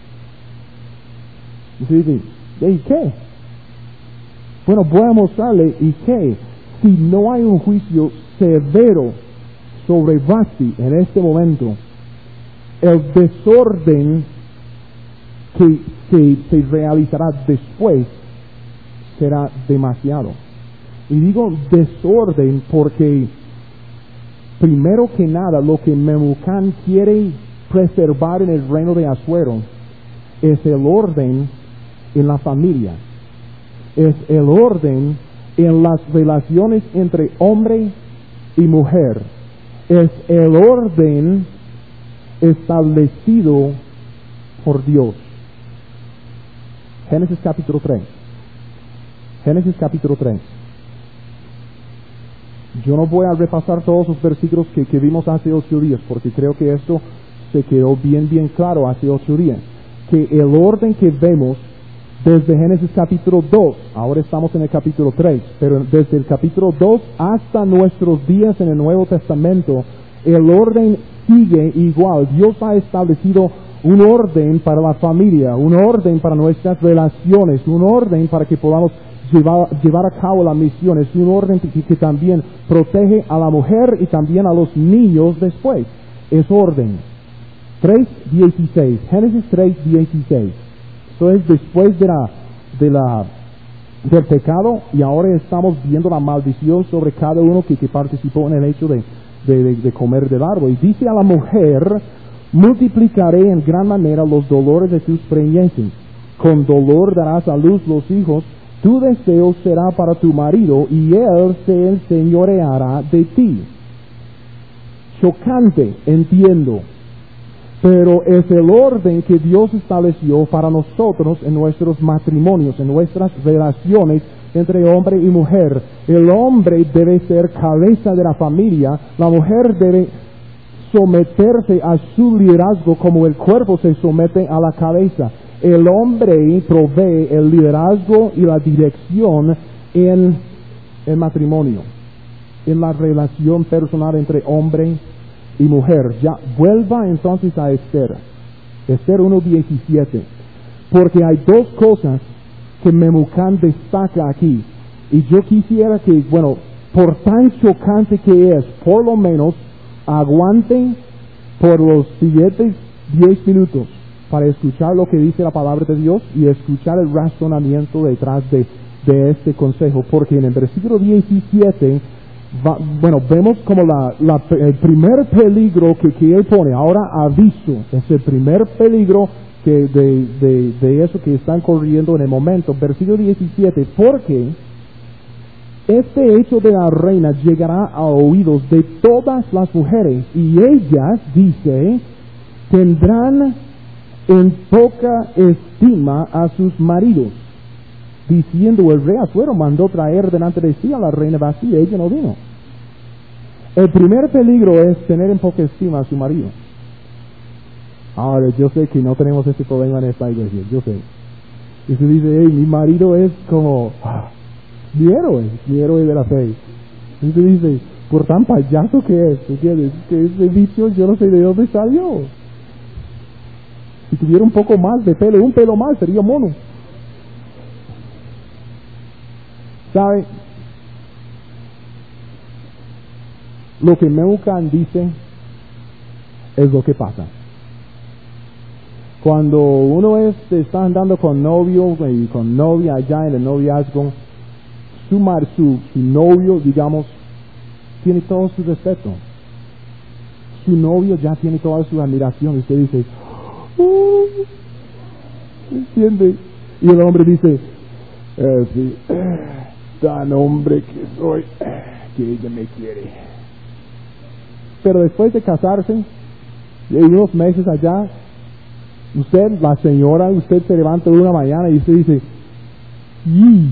Y se dice, ¿y qué? Bueno, voy a mostrarle, ¿y qué? Si no hay un juicio severo sobre Vasti en este momento, el desorden que se, se realizará después será demasiado. Y digo desorden porque, primero que nada, lo que Memucán quiere preservar en el reino de Asuero es el orden en la familia, es el orden en las relaciones entre hombre y mujer, es el orden establecido por Dios. Génesis capítulo tres. Génesis capítulo tres. Yo no voy a repasar todos los versículos que, que vimos hace ocho días, porque creo que esto se quedó bien, bien claro hace ocho días. Que el orden que vemos desde Génesis capítulo dos, ahora estamos en el capítulo tres, pero desde el capítulo dos hasta nuestros días en el Nuevo Testamento, el orden sigue igual. Dios ha establecido un orden para la familia, un orden para nuestras relaciones, un orden para que podamos llevar, llevar a cabo la misión. Es un orden que, que también protege a la mujer y también a los niños después. Es orden. tres dieciséis, Génesis tres dieciséis. Esto es después de la, de la, del pecado, y ahora estamos viendo la maldición sobre cada uno que, que participó en el hecho de, de, de, de comer del árbol. Y dice a la mujer: multiplicaré en gran manera los dolores de tus preñeces, con dolor darás a luz los hijos, tu deseo será para tu marido, y él se enseñoreará de ti. Chocante, entiendo, pero es el orden que Dios estableció para nosotros en nuestros matrimonios, en nuestras relaciones entre hombre y mujer. El hombre debe ser cabeza de la familia, la mujer debe someterse a su liderazgo como el cuerpo se somete a la cabeza. El hombre provee el liderazgo y la dirección en el matrimonio, en la relación personal entre hombre y mujer. Ya vuelva entonces a Esther, Esther uno diecisiete, porque hay dos cosas que Memucán destaca aquí, y yo quisiera que, bueno, por tan chocante que es, por lo menos aguanten por los siguientes diez minutos para escuchar lo que dice la palabra de Dios y escuchar el razonamiento detrás de, de este consejo, porque en el versículo diecisiete Va, bueno, vemos como la, la, el primer peligro que, que él pone. Ahora aviso, es el primer peligro que de, de, de eso que están corriendo en el momento. Versículo diecisiete, porque este hecho de la reina llegará a oídos de todas las mujeres, y ellas, dice, tendrán en poca estima a sus maridos, diciendo: el rey Asuero mandó traer delante de sí a la reina Vasti, y ella no vino. El primer peligro es tener en poca estima a su marido. Ahora, yo sé que no tenemos ese problema en esta iglesia, yo sé. Y se dice: hey, mi marido es como ah, mi héroe, mi héroe de la fe. Y se dice: por tan payaso que es, ¿entiendes? Que ese vicio yo no sé de dónde salió. Si tuviera un poco más de pelo, un pelo más, sería mono. ¿Sabe? Lo que Memucán dice es lo que pasa. Cuando uno es, está andando con novio y con novia allá en el noviazgo, su, mar, su, su novio, digamos, tiene todo su respeto. Su novio ya tiene toda su admiración, y usted dice: oh, ¿entiende? Y el hombre dice: eh, sí, eh, tan hombre que soy, eh, que ella me quiere. Pero después de casarse, y unos meses allá, usted, la señora, usted se levanta una mañana y usted dice: ¿y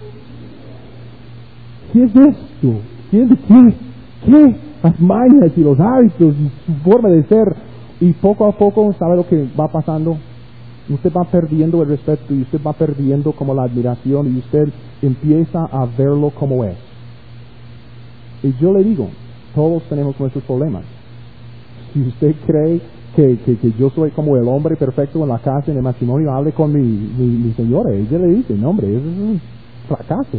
qué es esto? ¿Qué, qué, qué? Las mañas y los hábitos y su forma de ser. Y poco a poco, ¿sabe lo que va pasando? Usted va perdiendo el respeto, y usted va perdiendo como la admiración, y usted empieza a verlo como es. Y yo le digo, todos tenemos nuestros problemas. si usted cree que, que, que yo soy como el hombre perfecto en la casa, en el matrimonio, hable con mi, mi, mi señora. Ella le dice, no hombre, eso es un fracaso.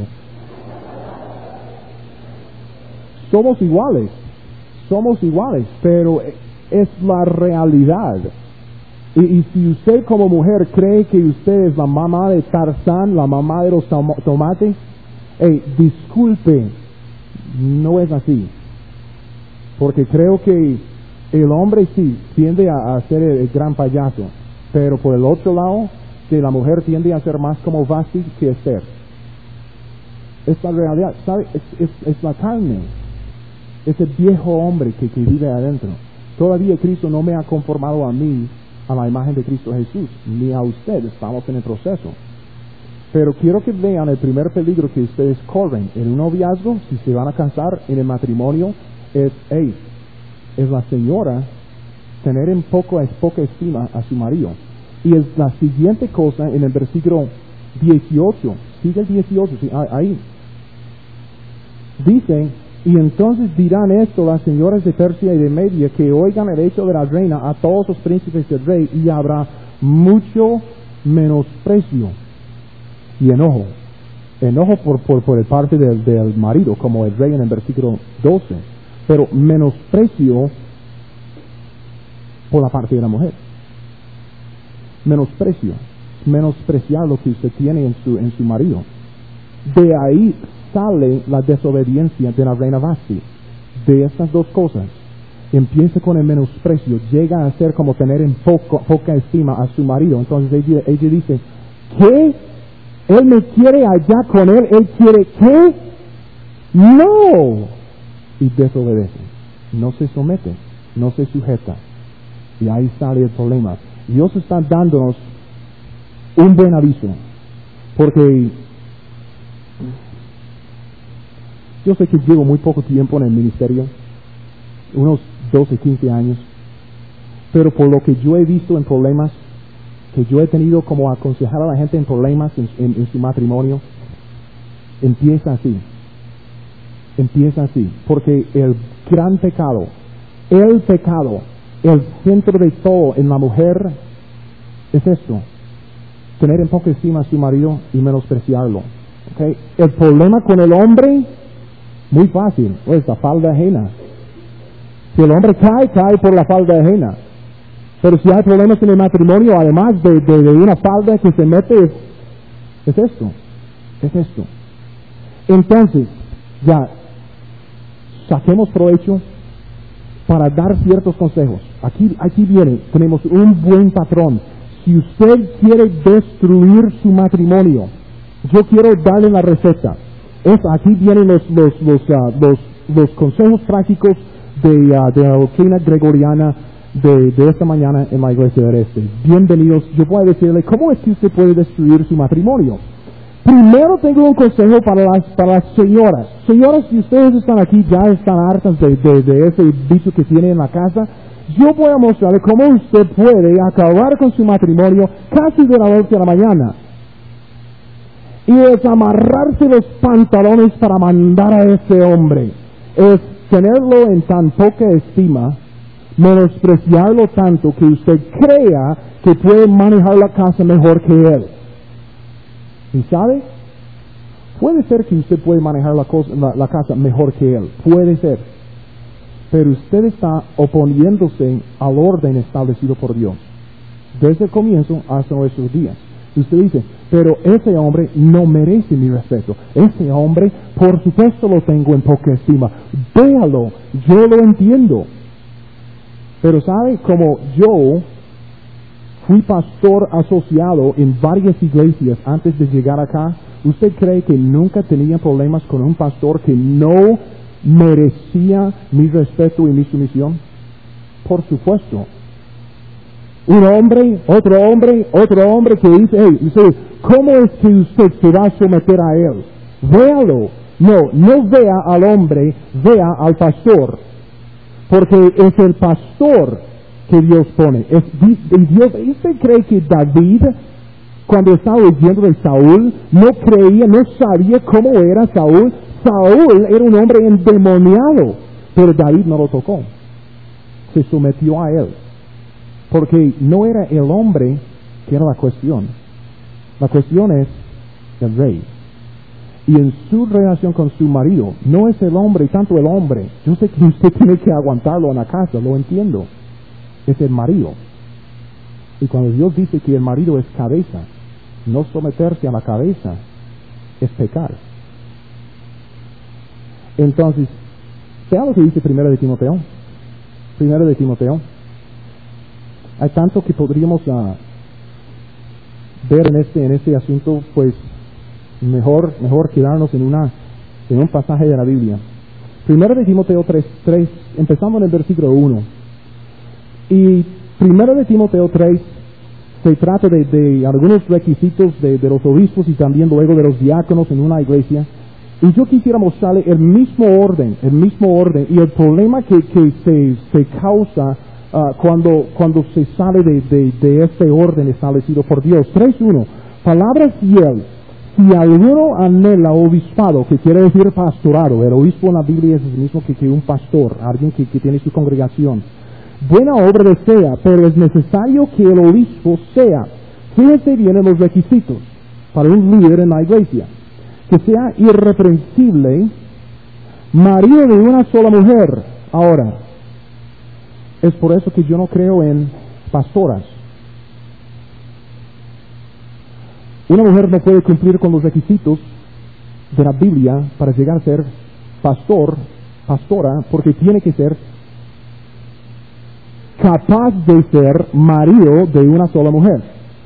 Somos iguales, somos iguales, pero es la realidad. Y, y si usted como mujer cree que usted es la mamá de Tarzán, la mamá de los tom- tomates, hey, disculpe, no es así. Porque creo que el hombre sí tiende a, a ser el, el gran payaso, pero por el otro lado, que la mujer tiende a ser más como Vasti que Esther. Es la realidad, ¿sabe? Es, es, es la carne, es el viejo hombre que, que vive adentro. Todavía Cristo no me ha conformado a mí a la imagen de Cristo Jesús, ni a usted, estamos en el proceso. Pero quiero que vean el primer peligro que ustedes corren en un noviazgo, si se van a casar en el matrimonio, es, hey, es la señora tener en poco, es poca estima a su marido. Y es la siguiente cosa en el versículo dieciocho, sigue el dieciocho, sí, ahí. Dice, y entonces dirán esto las señoras de Persia y de Media, que oigan el hecho de la reina a todos los príncipes del rey, y habrá mucho menosprecio y enojo. Enojo por, por, por el parte del, del marido, como el rey en el versículo doce, pero menosprecio por la parte de la mujer. Menosprecio, menospreciar lo que usted tiene en su, en su marido. De ahí sale la desobediencia de la reina Vasti. De estas dos cosas, empieza con el menosprecio, llega a ser como tener en poco, poca estima a su marido. Entonces ella, ella dice, ¿qué? Él me quiere allá con él, él quiere ¿qué? No. Y desobedece, no se somete, no se sujeta. Y ahí sale el problema. Dios está dándonos un buen aviso, porque yo sé que llevo muy poco tiempo en el ministerio, unos doce, quince años, pero por lo que yo he visto en problemas, que yo he tenido como aconsejar a la gente en problemas en, en, en su matrimonio, empieza así, empieza así, porque el gran pecado, el pecado, el centro de todo en la mujer es esto, tener en poca estima a su marido y menospreciarlo. ¿Okay? El problema con el hombre, muy fácil, pues la falda ajena. Si el hombre cae, cae por la falda ajena. Pero si hay problemas en el matrimonio, además de, de, de una falda que se mete, es, es esto, es esto. Entonces, ya, saquemos provecho para dar ciertos consejos. Aquí, aquí viene, tenemos un buen patrón. Si usted quiere destruir su matrimonio, yo quiero darle la receta. Es, aquí vienen los, los, los, uh, los, los consejos prácticos de, uh, de la doctrina gregoriana de, de esta mañana en la iglesia del Este. Bienvenidos. Yo voy a decirle cómo es que usted puede destruir su matrimonio. Primero tengo un consejo para las, para las señoras. Señoras, si ustedes están aquí, ya están hartas de, de, de ese bicho que tiene en la casa, yo voy a mostrarle cómo usted puede acabar con su matrimonio casi de la noche a la mañana. Y es amarrarse los pantalones para mandar a ese hombre. Es tenerlo en tan poca estima, menospreciarlo tanto que usted crea que puede manejar la casa mejor que él. ¿Y sabe? Puede ser que usted puede manejar la, cosa, la, la casa mejor que él. Puede ser. Pero usted está oponiéndose al orden establecido por Dios. Desde el comienzo hasta nuestros días. Usted dice, pero ese hombre no merece mi respeto. Ese hombre, por supuesto, lo tengo en poca estima. Véalo, yo lo entiendo. Pero ¿sabe? Como yo fui pastor asociado en varias iglesias antes de llegar acá, ¿usted cree que nunca tenía problemas con un pastor que no merecía mi respeto y mi sumisión? Por supuesto. Un hombre, otro hombre, otro hombre que dice, hey, dice, ¿cómo es que usted se va a someter a él? Véalo. No, no vea al hombre, vea al pastor. Porque es el pastor que Dios pone. Es Dios. ¿Usted cree que David, cuando estaba huyendo de Saúl, no creía, no sabía cómo era Saúl? Saúl era un hombre endemoniado, pero David no lo tocó. se sometió a él. Porque no era el hombre que era la cuestión. La cuestión es el rey. Y en su relación con su marido, no es el hombre, tanto el hombre. Yo sé que usted tiene que aguantarlo en la casa, lo entiendo. Es el marido. Y cuando Dios dice que el marido es cabeza, no someterse a la cabeza es pecar. Entonces, vea lo que dice Primera de Timoteo. Primera de Timoteo. Hay tanto que podríamos uh, ver en este, en este asunto, pues mejor, mejor quedarnos en, una, en un pasaje de la Biblia. Primera de Timoteo tres, tres, empezando en el versículo uno. Y Primera de Timoteo tres se trata de, de algunos requisitos de, de los obispos y también luego de los diáconos en una iglesia. Y yo quisiera mostrarle el mismo orden, el mismo orden y el problema que, que se, se causa uh, cuando, cuando se sale de, de, de este orden establecido por Dios. tres uno. Palabra fiel. Si alguno anhela obispado, que quiere decir pastorado, el obispo en la Biblia es el mismo que, que un pastor, alguien que, que tiene su congregación. Buena obra desea, pero es necesario que el obispo sea. Fíjense bien en los requisitos para un líder en la iglesia. Que sea irreprensible, marido de una sola mujer. Ahora, es por eso que yo no creo en pastoras. Una mujer no puede cumplir con los requisitos de la Biblia para llegar a ser pastor, pastora, porque tiene que ser capaz de ser marido de una sola mujer.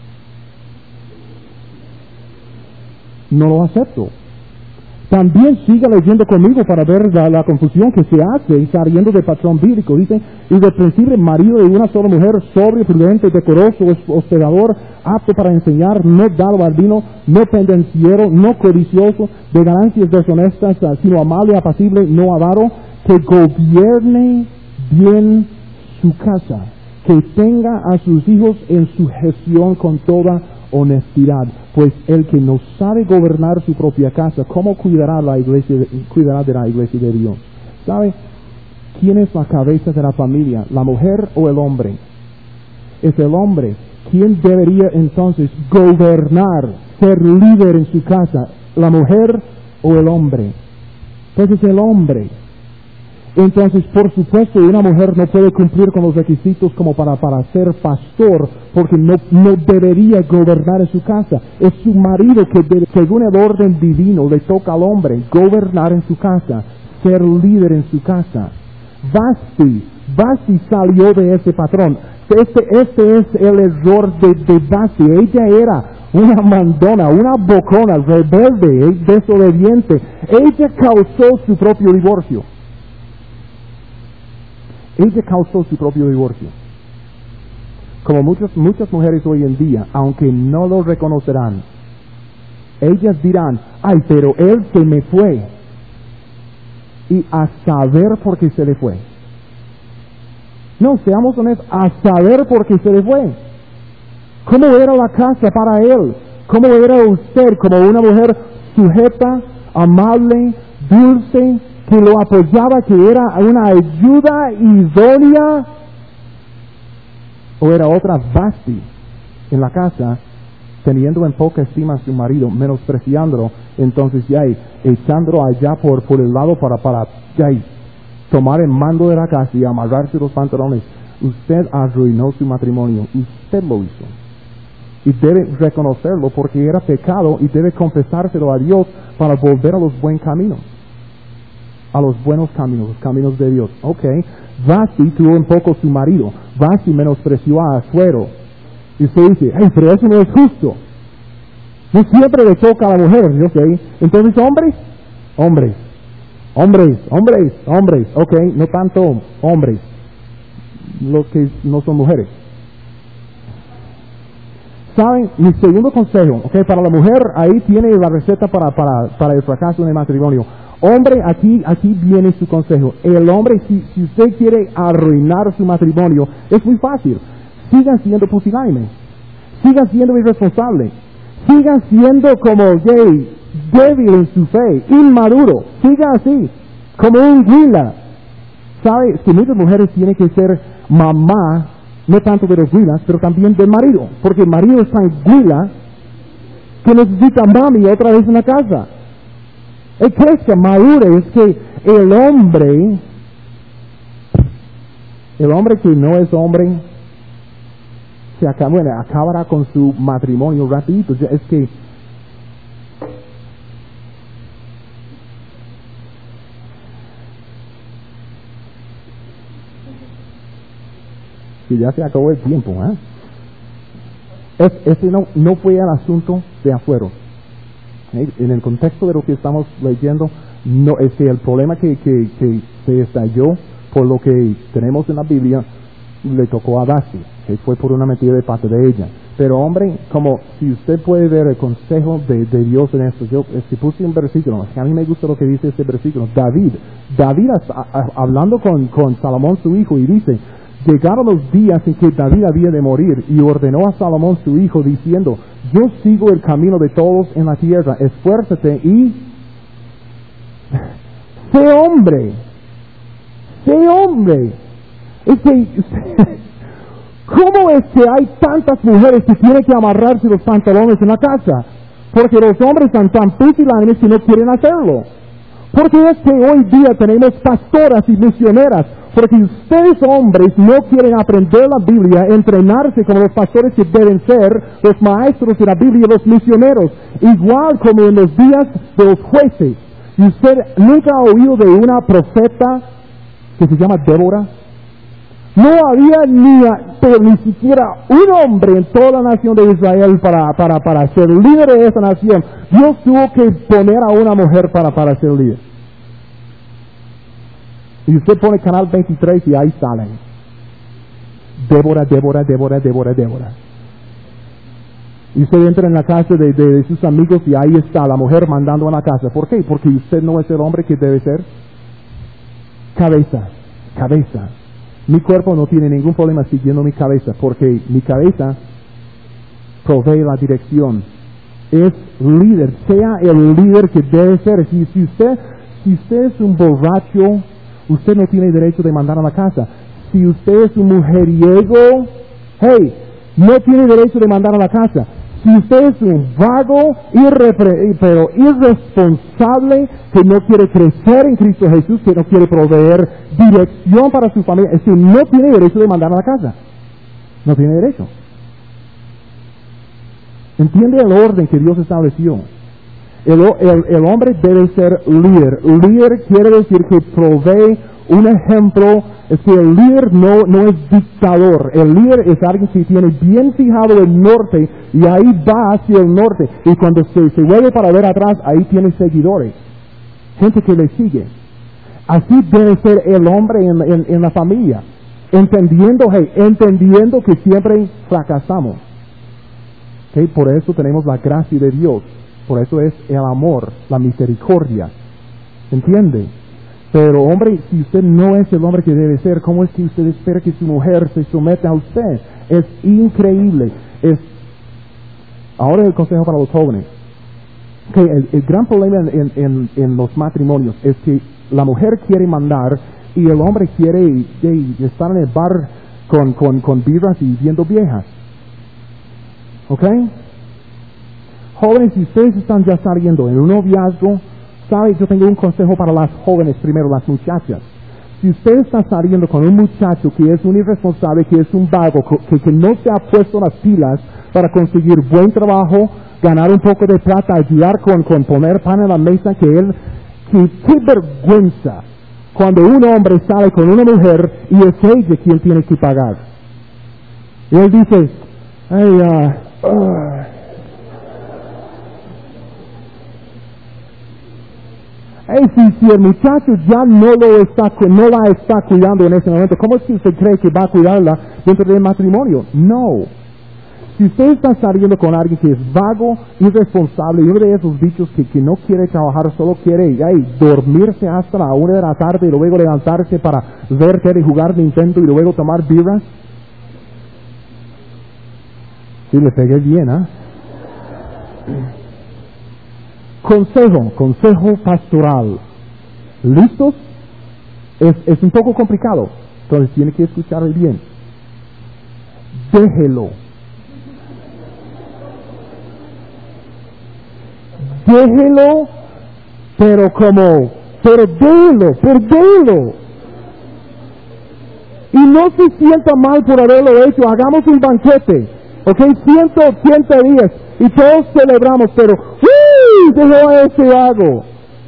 No lo acepto. También siga leyendo conmigo para ver la, la confusión que se hace y saliendo del patrón bíblico. Dice, irreprensible, marido de una sola mujer, sobrio, prudente, decoroso, hospedador, apto para enseñar, no dado al vino, no pendenciero, no codicioso, de ganancias deshonestas, sino amable, apacible, no avaro, que gobierne bien su casa, que tenga a sus hijos en su gestión con toda honestidad, pues el que no sabe gobernar su propia casa, ¿cómo cuidará la iglesia, cuidará de la iglesia de Dios? ¿Sabe quién es la cabeza de la familia, la mujer o el hombre? Es el hombre. ¿Quién debería entonces gobernar, ser líder en su casa, la mujer o el hombre? Pues es el hombre. Entonces, por supuesto, una mujer no puede cumplir con los requisitos como para, para ser pastor, porque no, no debería gobernar en su casa. Es su marido que, debe, según el orden divino, le toca al hombre gobernar en su casa, ser líder en su casa. Vasti, Vasti salió de ese patrón. Este, este es el error de, de Vasti. Ella era una mandona, una bocona, rebelde, desobediente. Ella causó su propio divorcio. Ella causó su propio divorcio. Como muchas, muchas mujeres hoy en día, aunque no lo reconocerán, ellas dirán, ay, pero él se me fue. Y a saber por qué se le fue. No, seamos honestos, a saber por qué se le fue. ¿Cómo era la casa para él? ¿Cómo era usted como una mujer sujeta, amable, dulce, que lo apoyaba, que era una ayuda idónea? ¿O era otra Vasti en la casa, teniendo en poca estima a su marido, menospreciándolo, entonces ya echándolo allá por, por el lado para, para ya, tomar el mando de la casa y amarrarse los pantalones? Usted arruinó su matrimonio, usted lo hizo. Y debe reconocerlo porque era pecado y debe confesárselo a Dios para volver a los buenos caminos. A los buenos caminos, los caminos de Dios. Ok, Vasti tuvo un poco su marido. Vasti menospreció a Asuero. Y usted dice, hey, pero eso no es justo. No siempre le toca a la mujer, yo sé. Entonces, hombres, hombres, hombres, hombres, hombres. Ok, no tanto hombres, los que no son mujeres. ¿Saben? Mi segundo consejo, ok, para la mujer, ahí tiene la receta para, para, para el fracaso en el matrimonio. Hombre, aquí, aquí viene su consejo. El hombre, si, si usted quiere arruinar su matrimonio, es muy fácil. Sigan siendo pusilánimes. Sigan siendo irresponsables. Sigan siendo como gay, débil en su fe, inmaduro. Sigan así, como un guila. ¿sabe? Que muchas mujeres tienen que ser mamá, no tanto de los huilas, pero también del marido, porque el marido es tan huila que necesita mami otra vez en la casa. El crezca, madure, es que el hombre, el hombre que no es hombre, se acaba, bueno, acabará con su matrimonio rapidito. Es que que ya se acabó el tiempo, ¿eh? Es, ese no, no fue el asunto de afuera. ¿Eh? En el contexto de lo que estamos leyendo, no es que el problema que, que, que se estalló por lo que tenemos en la Biblia le tocó a Basti, que fue por una metida de parte de ella. Pero hombre, como si usted puede ver el consejo de, de Dios en esto, yo es que puse un versículo, a mí me gusta lo que dice este versículo. David, David a, a, hablando con, con Salomón su hijo, y dice, llegaron los días en que David había de morir, y ordenó a Salomón su hijo diciendo, yo sigo el camino de todos en la tierra, esfuérzate y sé hombre, sé hombre. Es que, ¿cómo es que hay tantas mujeres que tienen que amarrarse los pantalones en la casa? Porque los hombres están tan pusilánimes que no quieren hacerlo. Porque es que hoy día tenemos pastoras y misioneras, porque ustedes hombres no quieren aprender la Biblia, entrenarse como los pastores que deben ser, los maestros de la Biblia, los misioneros, igual como en los días de los jueces. Y usted nunca ha oído de una profeta que se llama Débora. No había ni, pero ni siquiera un hombre en toda la nación de Israel para, para, para ser líder de esa nación. Dios tuvo que poner a una mujer para, para ser líder. Y usted pone Canal veintitrés y ahí salen. Débora, Débora, Débora, Débora, Débora. Y usted entra en la casa de, de, de sus amigos y ahí está la mujer mandando a la casa. ¿Por qué? Porque usted no es el hombre que debe ser. Cabeza, cabeza. Mi cuerpo no tiene ningún problema siguiendo mi cabeza, porque mi cabeza provee la dirección. Es líder, sea el líder que debe ser. Si, si, usted, si usted es un borracho, usted no tiene derecho de mandar a la casa. Si usted es un mujeriego, hey, no tiene derecho de mandar a la casa. Si usted es un vago, irrepre- pero irresponsable, que no quiere crecer en Cristo Jesús, que no quiere proveer dirección para su familia, es que no tiene derecho de mandar a la casa. No tiene derecho. ¿Entiende el orden que Dios estableció? El, el, el hombre debe ser líder. Líder quiere decir que provee un ejemplo. Es que el líder no, no es dictador. El líder es alguien que tiene bien fijado el norte y ahí va hacia el norte. Y cuando se, se vuelve para ver atrás, ahí tiene seguidores. Gente que le sigue. Así debe ser el hombre en, en, en la familia. Entendiendo, hey, entendiendo que siempre fracasamos. Okay, por eso tenemos la gracia de Dios. Por eso es el amor, la misericordia. ¿Entiende? Pero hombre, si usted no es el hombre que debe ser, ¿cómo es que usted espera que su mujer se someta a usted? Es increíble. Es ahora el consejo para los jóvenes. Okay, el, el gran problema en, en, en los matrimonios es que la mujer quiere mandar y el hombre quiere de, de estar en el bar con, con, con birras y viendo viejas. ¿Ok? Jóvenes, si ustedes están ya saliendo en un noviazgo, ¿sabe? Yo tengo un consejo para las jóvenes, primero las muchachas. Si usted está saliendo con un muchacho que es un irresponsable, que es un vago, que, que no se ha puesto las pilas para conseguir buen trabajo, ganar un poco de plata, ayudar con, con poner pan en la mesa, que él, que qué vergüenza cuando un hombre sale con una mujer y es ella quien tiene que pagar. Y él dice, ay, uh, uh, Hey, si, si el muchacho ya no lo está, no la está cuidando en ese momento, ¿cómo es que usted cree que va a cuidarla dentro del matrimonio? No. Si usted está saliendo con alguien que es vago, irresponsable, y uno de esos bichos que, que no quiere trabajar, solo quiere hey, dormirse hasta la una de la tarde y luego levantarse para ver tele, jugar Nintendo y luego tomar birras. Sí, le pegué bien, ¿ah? ¿eh? Consejo, consejo pastoral. ¿Listos? Es, es un poco complicado, entonces tiene que escucharlo bien. Déjelo. Déjelo, pero como, pero déjelo, pero déjelo. Y no se sienta mal por haberlo hecho. Hagamos un banquete, ok, ciento ochenta días, y todos celebramos, pero, ¡uy! Dejó a ese vago.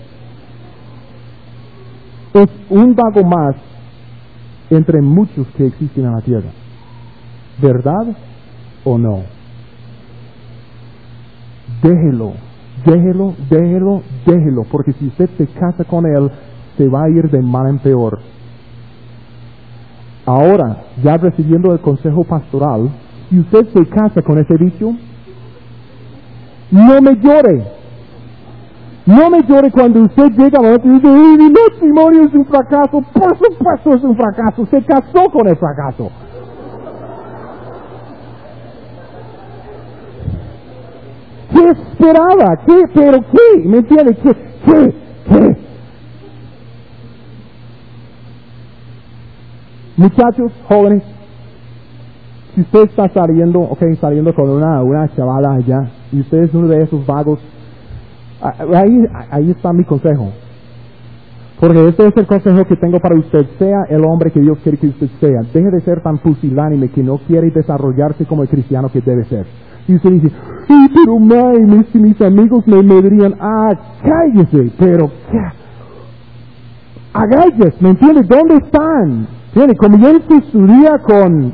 Es un vago más entre muchos que existen en la tierra. ¿Verdad o no? Déjelo, déjelo, déjelo, déjelo, porque si usted se casa con él, se va a ir de mal en peor. Ahora, ya recibiendo el consejo pastoral, si usted se casa con ese bicho, no me llore. No me llore cuando usted llega a y dice, mi matrimonio es un fracaso. Por supuesto es un fracaso. Se casó con el fracaso. ¿Qué esperaba? ¿Qué? ¿Pero qué? ¿Me entiende? ¿Qué? ¿Qué? ¿Qué? Muchachos, jóvenes, si usted está saliendo, ok, saliendo con una, una chavala allá, y usted es uno de esos vagos, ahí, ahí está mi consejo. Porque este es el consejo que tengo para usted. Sea el hombre que Dios quiere que usted sea. Deje de ser tan pusilánime que no quiere desarrollarse como el cristiano que debe ser. Y usted dice, ¡ay, pero may, mis, mis amigos me, me dirían, ah, cállese! Pero, ¿qué? Agalles, ¿me entiende? ¿Dónde están? ¿Tiene? Comience su día con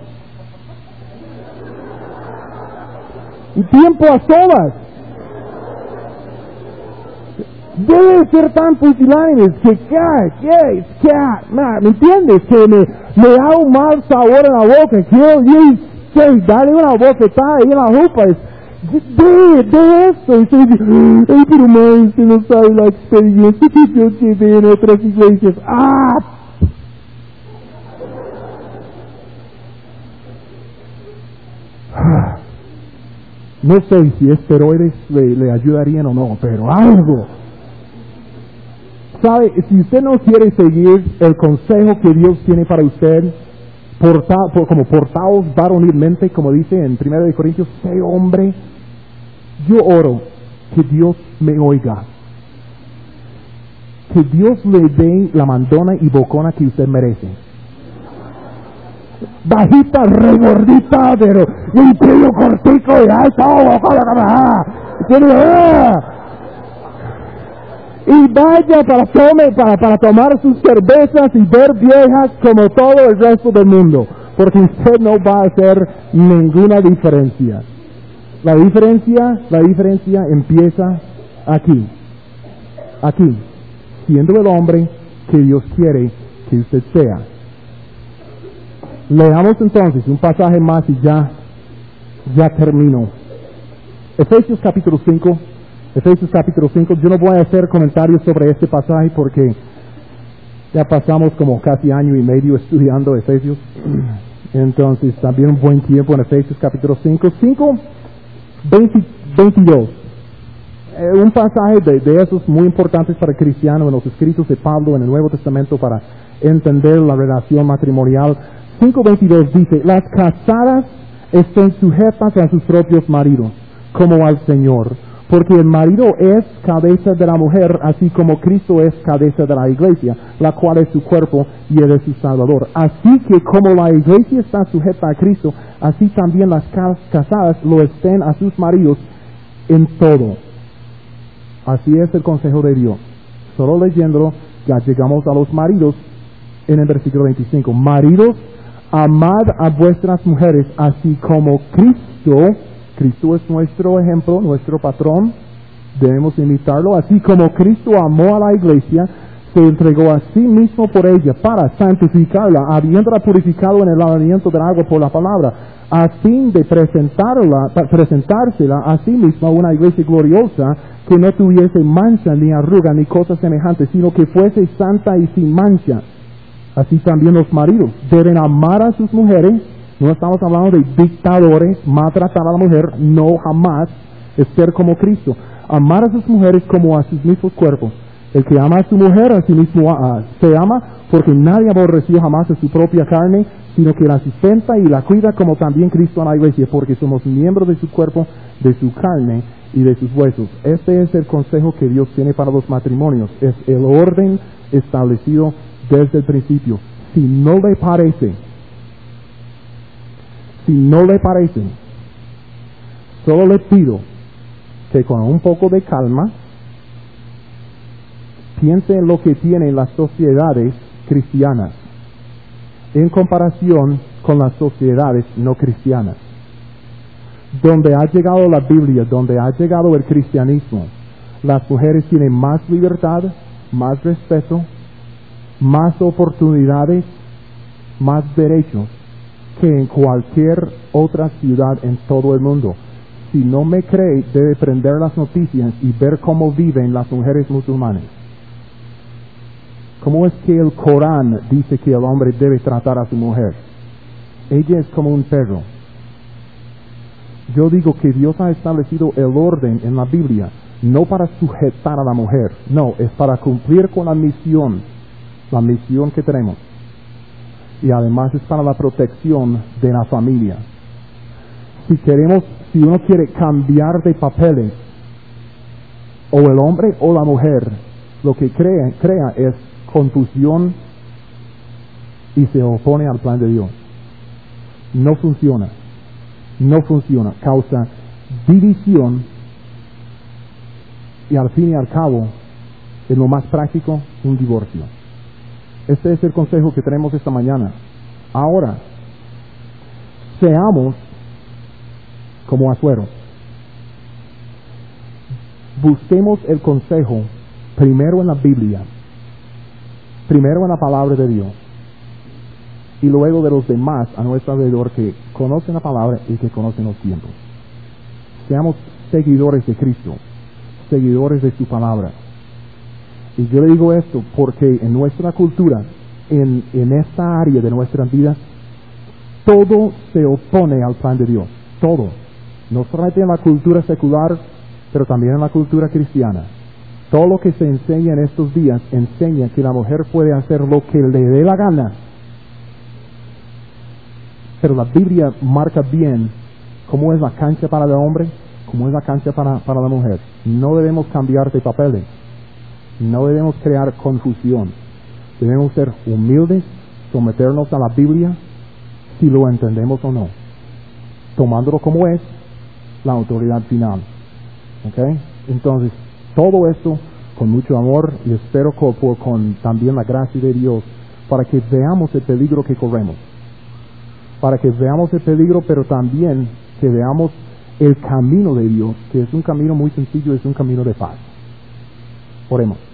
tiempo a solas. Debe ser tan pusilánimes que, ¿qué? ¿Qué? ¿Qué? ¿Me entiendes? Que me, me da un mal sabor en la boca. Quiero ir, ¿qué? Dale una bofetada ahí en la jupa. De, de esto. Y se dice, ay, pero man, usted no sabe la experiencia que yo llevé en otras iglesias. ¡Ah! No sé si esteroides le, le ayudarían o no, pero algo. ¿Sabe? Si usted no quiere seguir el consejo que Dios tiene para usted, porta, por, como portaos varonilmente, como dice en primera de Corintios, sé hombre. Yo oro que Dios me oiga. Que Dios le dé la mandona y bocona que usted merece. Bajita, regordita, pero un pelo cortico y alto, y vaya para tome, para, para tomar sus cervezas y ver viejas como todo el resto del mundo, porque usted no va a hacer ninguna diferencia. La diferencia, la diferencia empieza aquí, aquí, siendo el hombre que Dios quiere que usted sea. Leamos entonces un pasaje más y ya, ya termino. Efesios capítulo cinco. Efesios capítulo cinco. Yo no voy a hacer comentarios sobre este pasaje porque ya pasamos como casi año y medio estudiando Efesios. Entonces también un buen tiempo en Efesios capítulo cinco. cinco, veintidós. Eh, un pasaje de, de esos muy importantes para el cristiano en los escritos de Pablo en el Nuevo Testamento para entender la relación matrimonial. cinco veintidós dice, las casadas estén sujetas a sus propios maridos, como al Señor, porque el marido es cabeza de la mujer, así como Cristo es cabeza de la iglesia, la cual es su cuerpo y él es su Salvador. Así que como la iglesia está sujeta a Cristo, así también las casadas lo estén a sus maridos en todo. Así es el consejo de Dios. Solo leyéndolo, ya llegamos a los maridos en el versículo veinticinco. Maridos, amad a vuestras mujeres, así como Cristo, Cristo es nuestro ejemplo, nuestro patrón, debemos imitarlo, así como Cristo amó a la iglesia, se entregó a sí mismo por ella, para santificarla, habiéndola purificado en el lavamiento del agua por la palabra, a fin de presentarla, presentársela a sí misma una iglesia gloriosa, que no tuviese mancha, ni arruga, ni cosa semejante, sino que fuese santa y sin mancha. Así también los maridos deben amar a sus mujeres. No estamos hablando de dictadores, maltratar a la mujer, no, jamás. Es ser como Cristo. Amar a sus mujeres como a sus mismos cuerpos. El que ama a su mujer, a sí mismo uh, se ama, porque nadie aborreció jamás a su propia carne, sino que la sustenta y la cuida, como también Cristo a la iglesia, porque somos miembros de su cuerpo, de su carne y de sus huesos. Este es el consejo que Dios tiene para los matrimonios. Es el orden establecido desde el principio. Si no le parece, si no le parece, solo le pido que con un poco de calma piense en lo que tienen las sociedades cristianas en comparación con las sociedades no cristianas. Donde ha llegado la Biblia, donde ha llegado el cristianismo, las mujeres tienen más libertad, más respeto, más oportunidades, más derechos que en cualquier otra ciudad en todo el mundo. Si no me cree, debe prender las noticias y ver cómo viven las mujeres musulmanes. ¿Cómo es que el Corán dice que el hombre debe tratar a su mujer? Ella es como un perro. Yo digo que Dios ha establecido el orden en la Biblia, no para sujetar a la mujer, no, es para cumplir con la misión, la misión que tenemos. Y además es para la protección de la familia. Si queremos, si uno quiere cambiar de papeles, o el hombre o la mujer, lo que crea, crea es confusión y se opone al plan de Dios. No funciona. No funciona. Causa división y al fin y al cabo, en lo más práctico, un divorcio. Este es el consejo que tenemos esta mañana. Ahora, seamos como Asuero. Busquemos el consejo primero en la Biblia, primero en la palabra de Dios, y luego de los demás a nuestro alrededor que conocen la palabra y que conocen los tiempos. Seamos seguidores de Cristo, seguidores de su palabra. Y yo le digo esto porque en nuestra cultura, en, en esta área de nuestra vida, todo se opone al plan de Dios, todo. No solamente en la cultura secular, pero también en la cultura cristiana. Todo lo que se enseña en estos días enseña que la mujer puede hacer lo que le dé la gana. Pero la Biblia marca bien cómo es la cancha para el hombre, cómo es la cancha para, para la mujer. No debemos cambiar de papeles. No debemos crear confusión. Debemos ser humildes, someternos a la Biblia, si lo entendemos o no, tomándolo como es la autoridad final. ¿Ok? Entonces, todo esto con mucho amor y espero con, con también la gracia de Dios para que veamos el peligro que corremos. Para que veamos el peligro, pero también que veamos el camino de Dios, que es un camino muy sencillo, es un camino de paz. Oremos.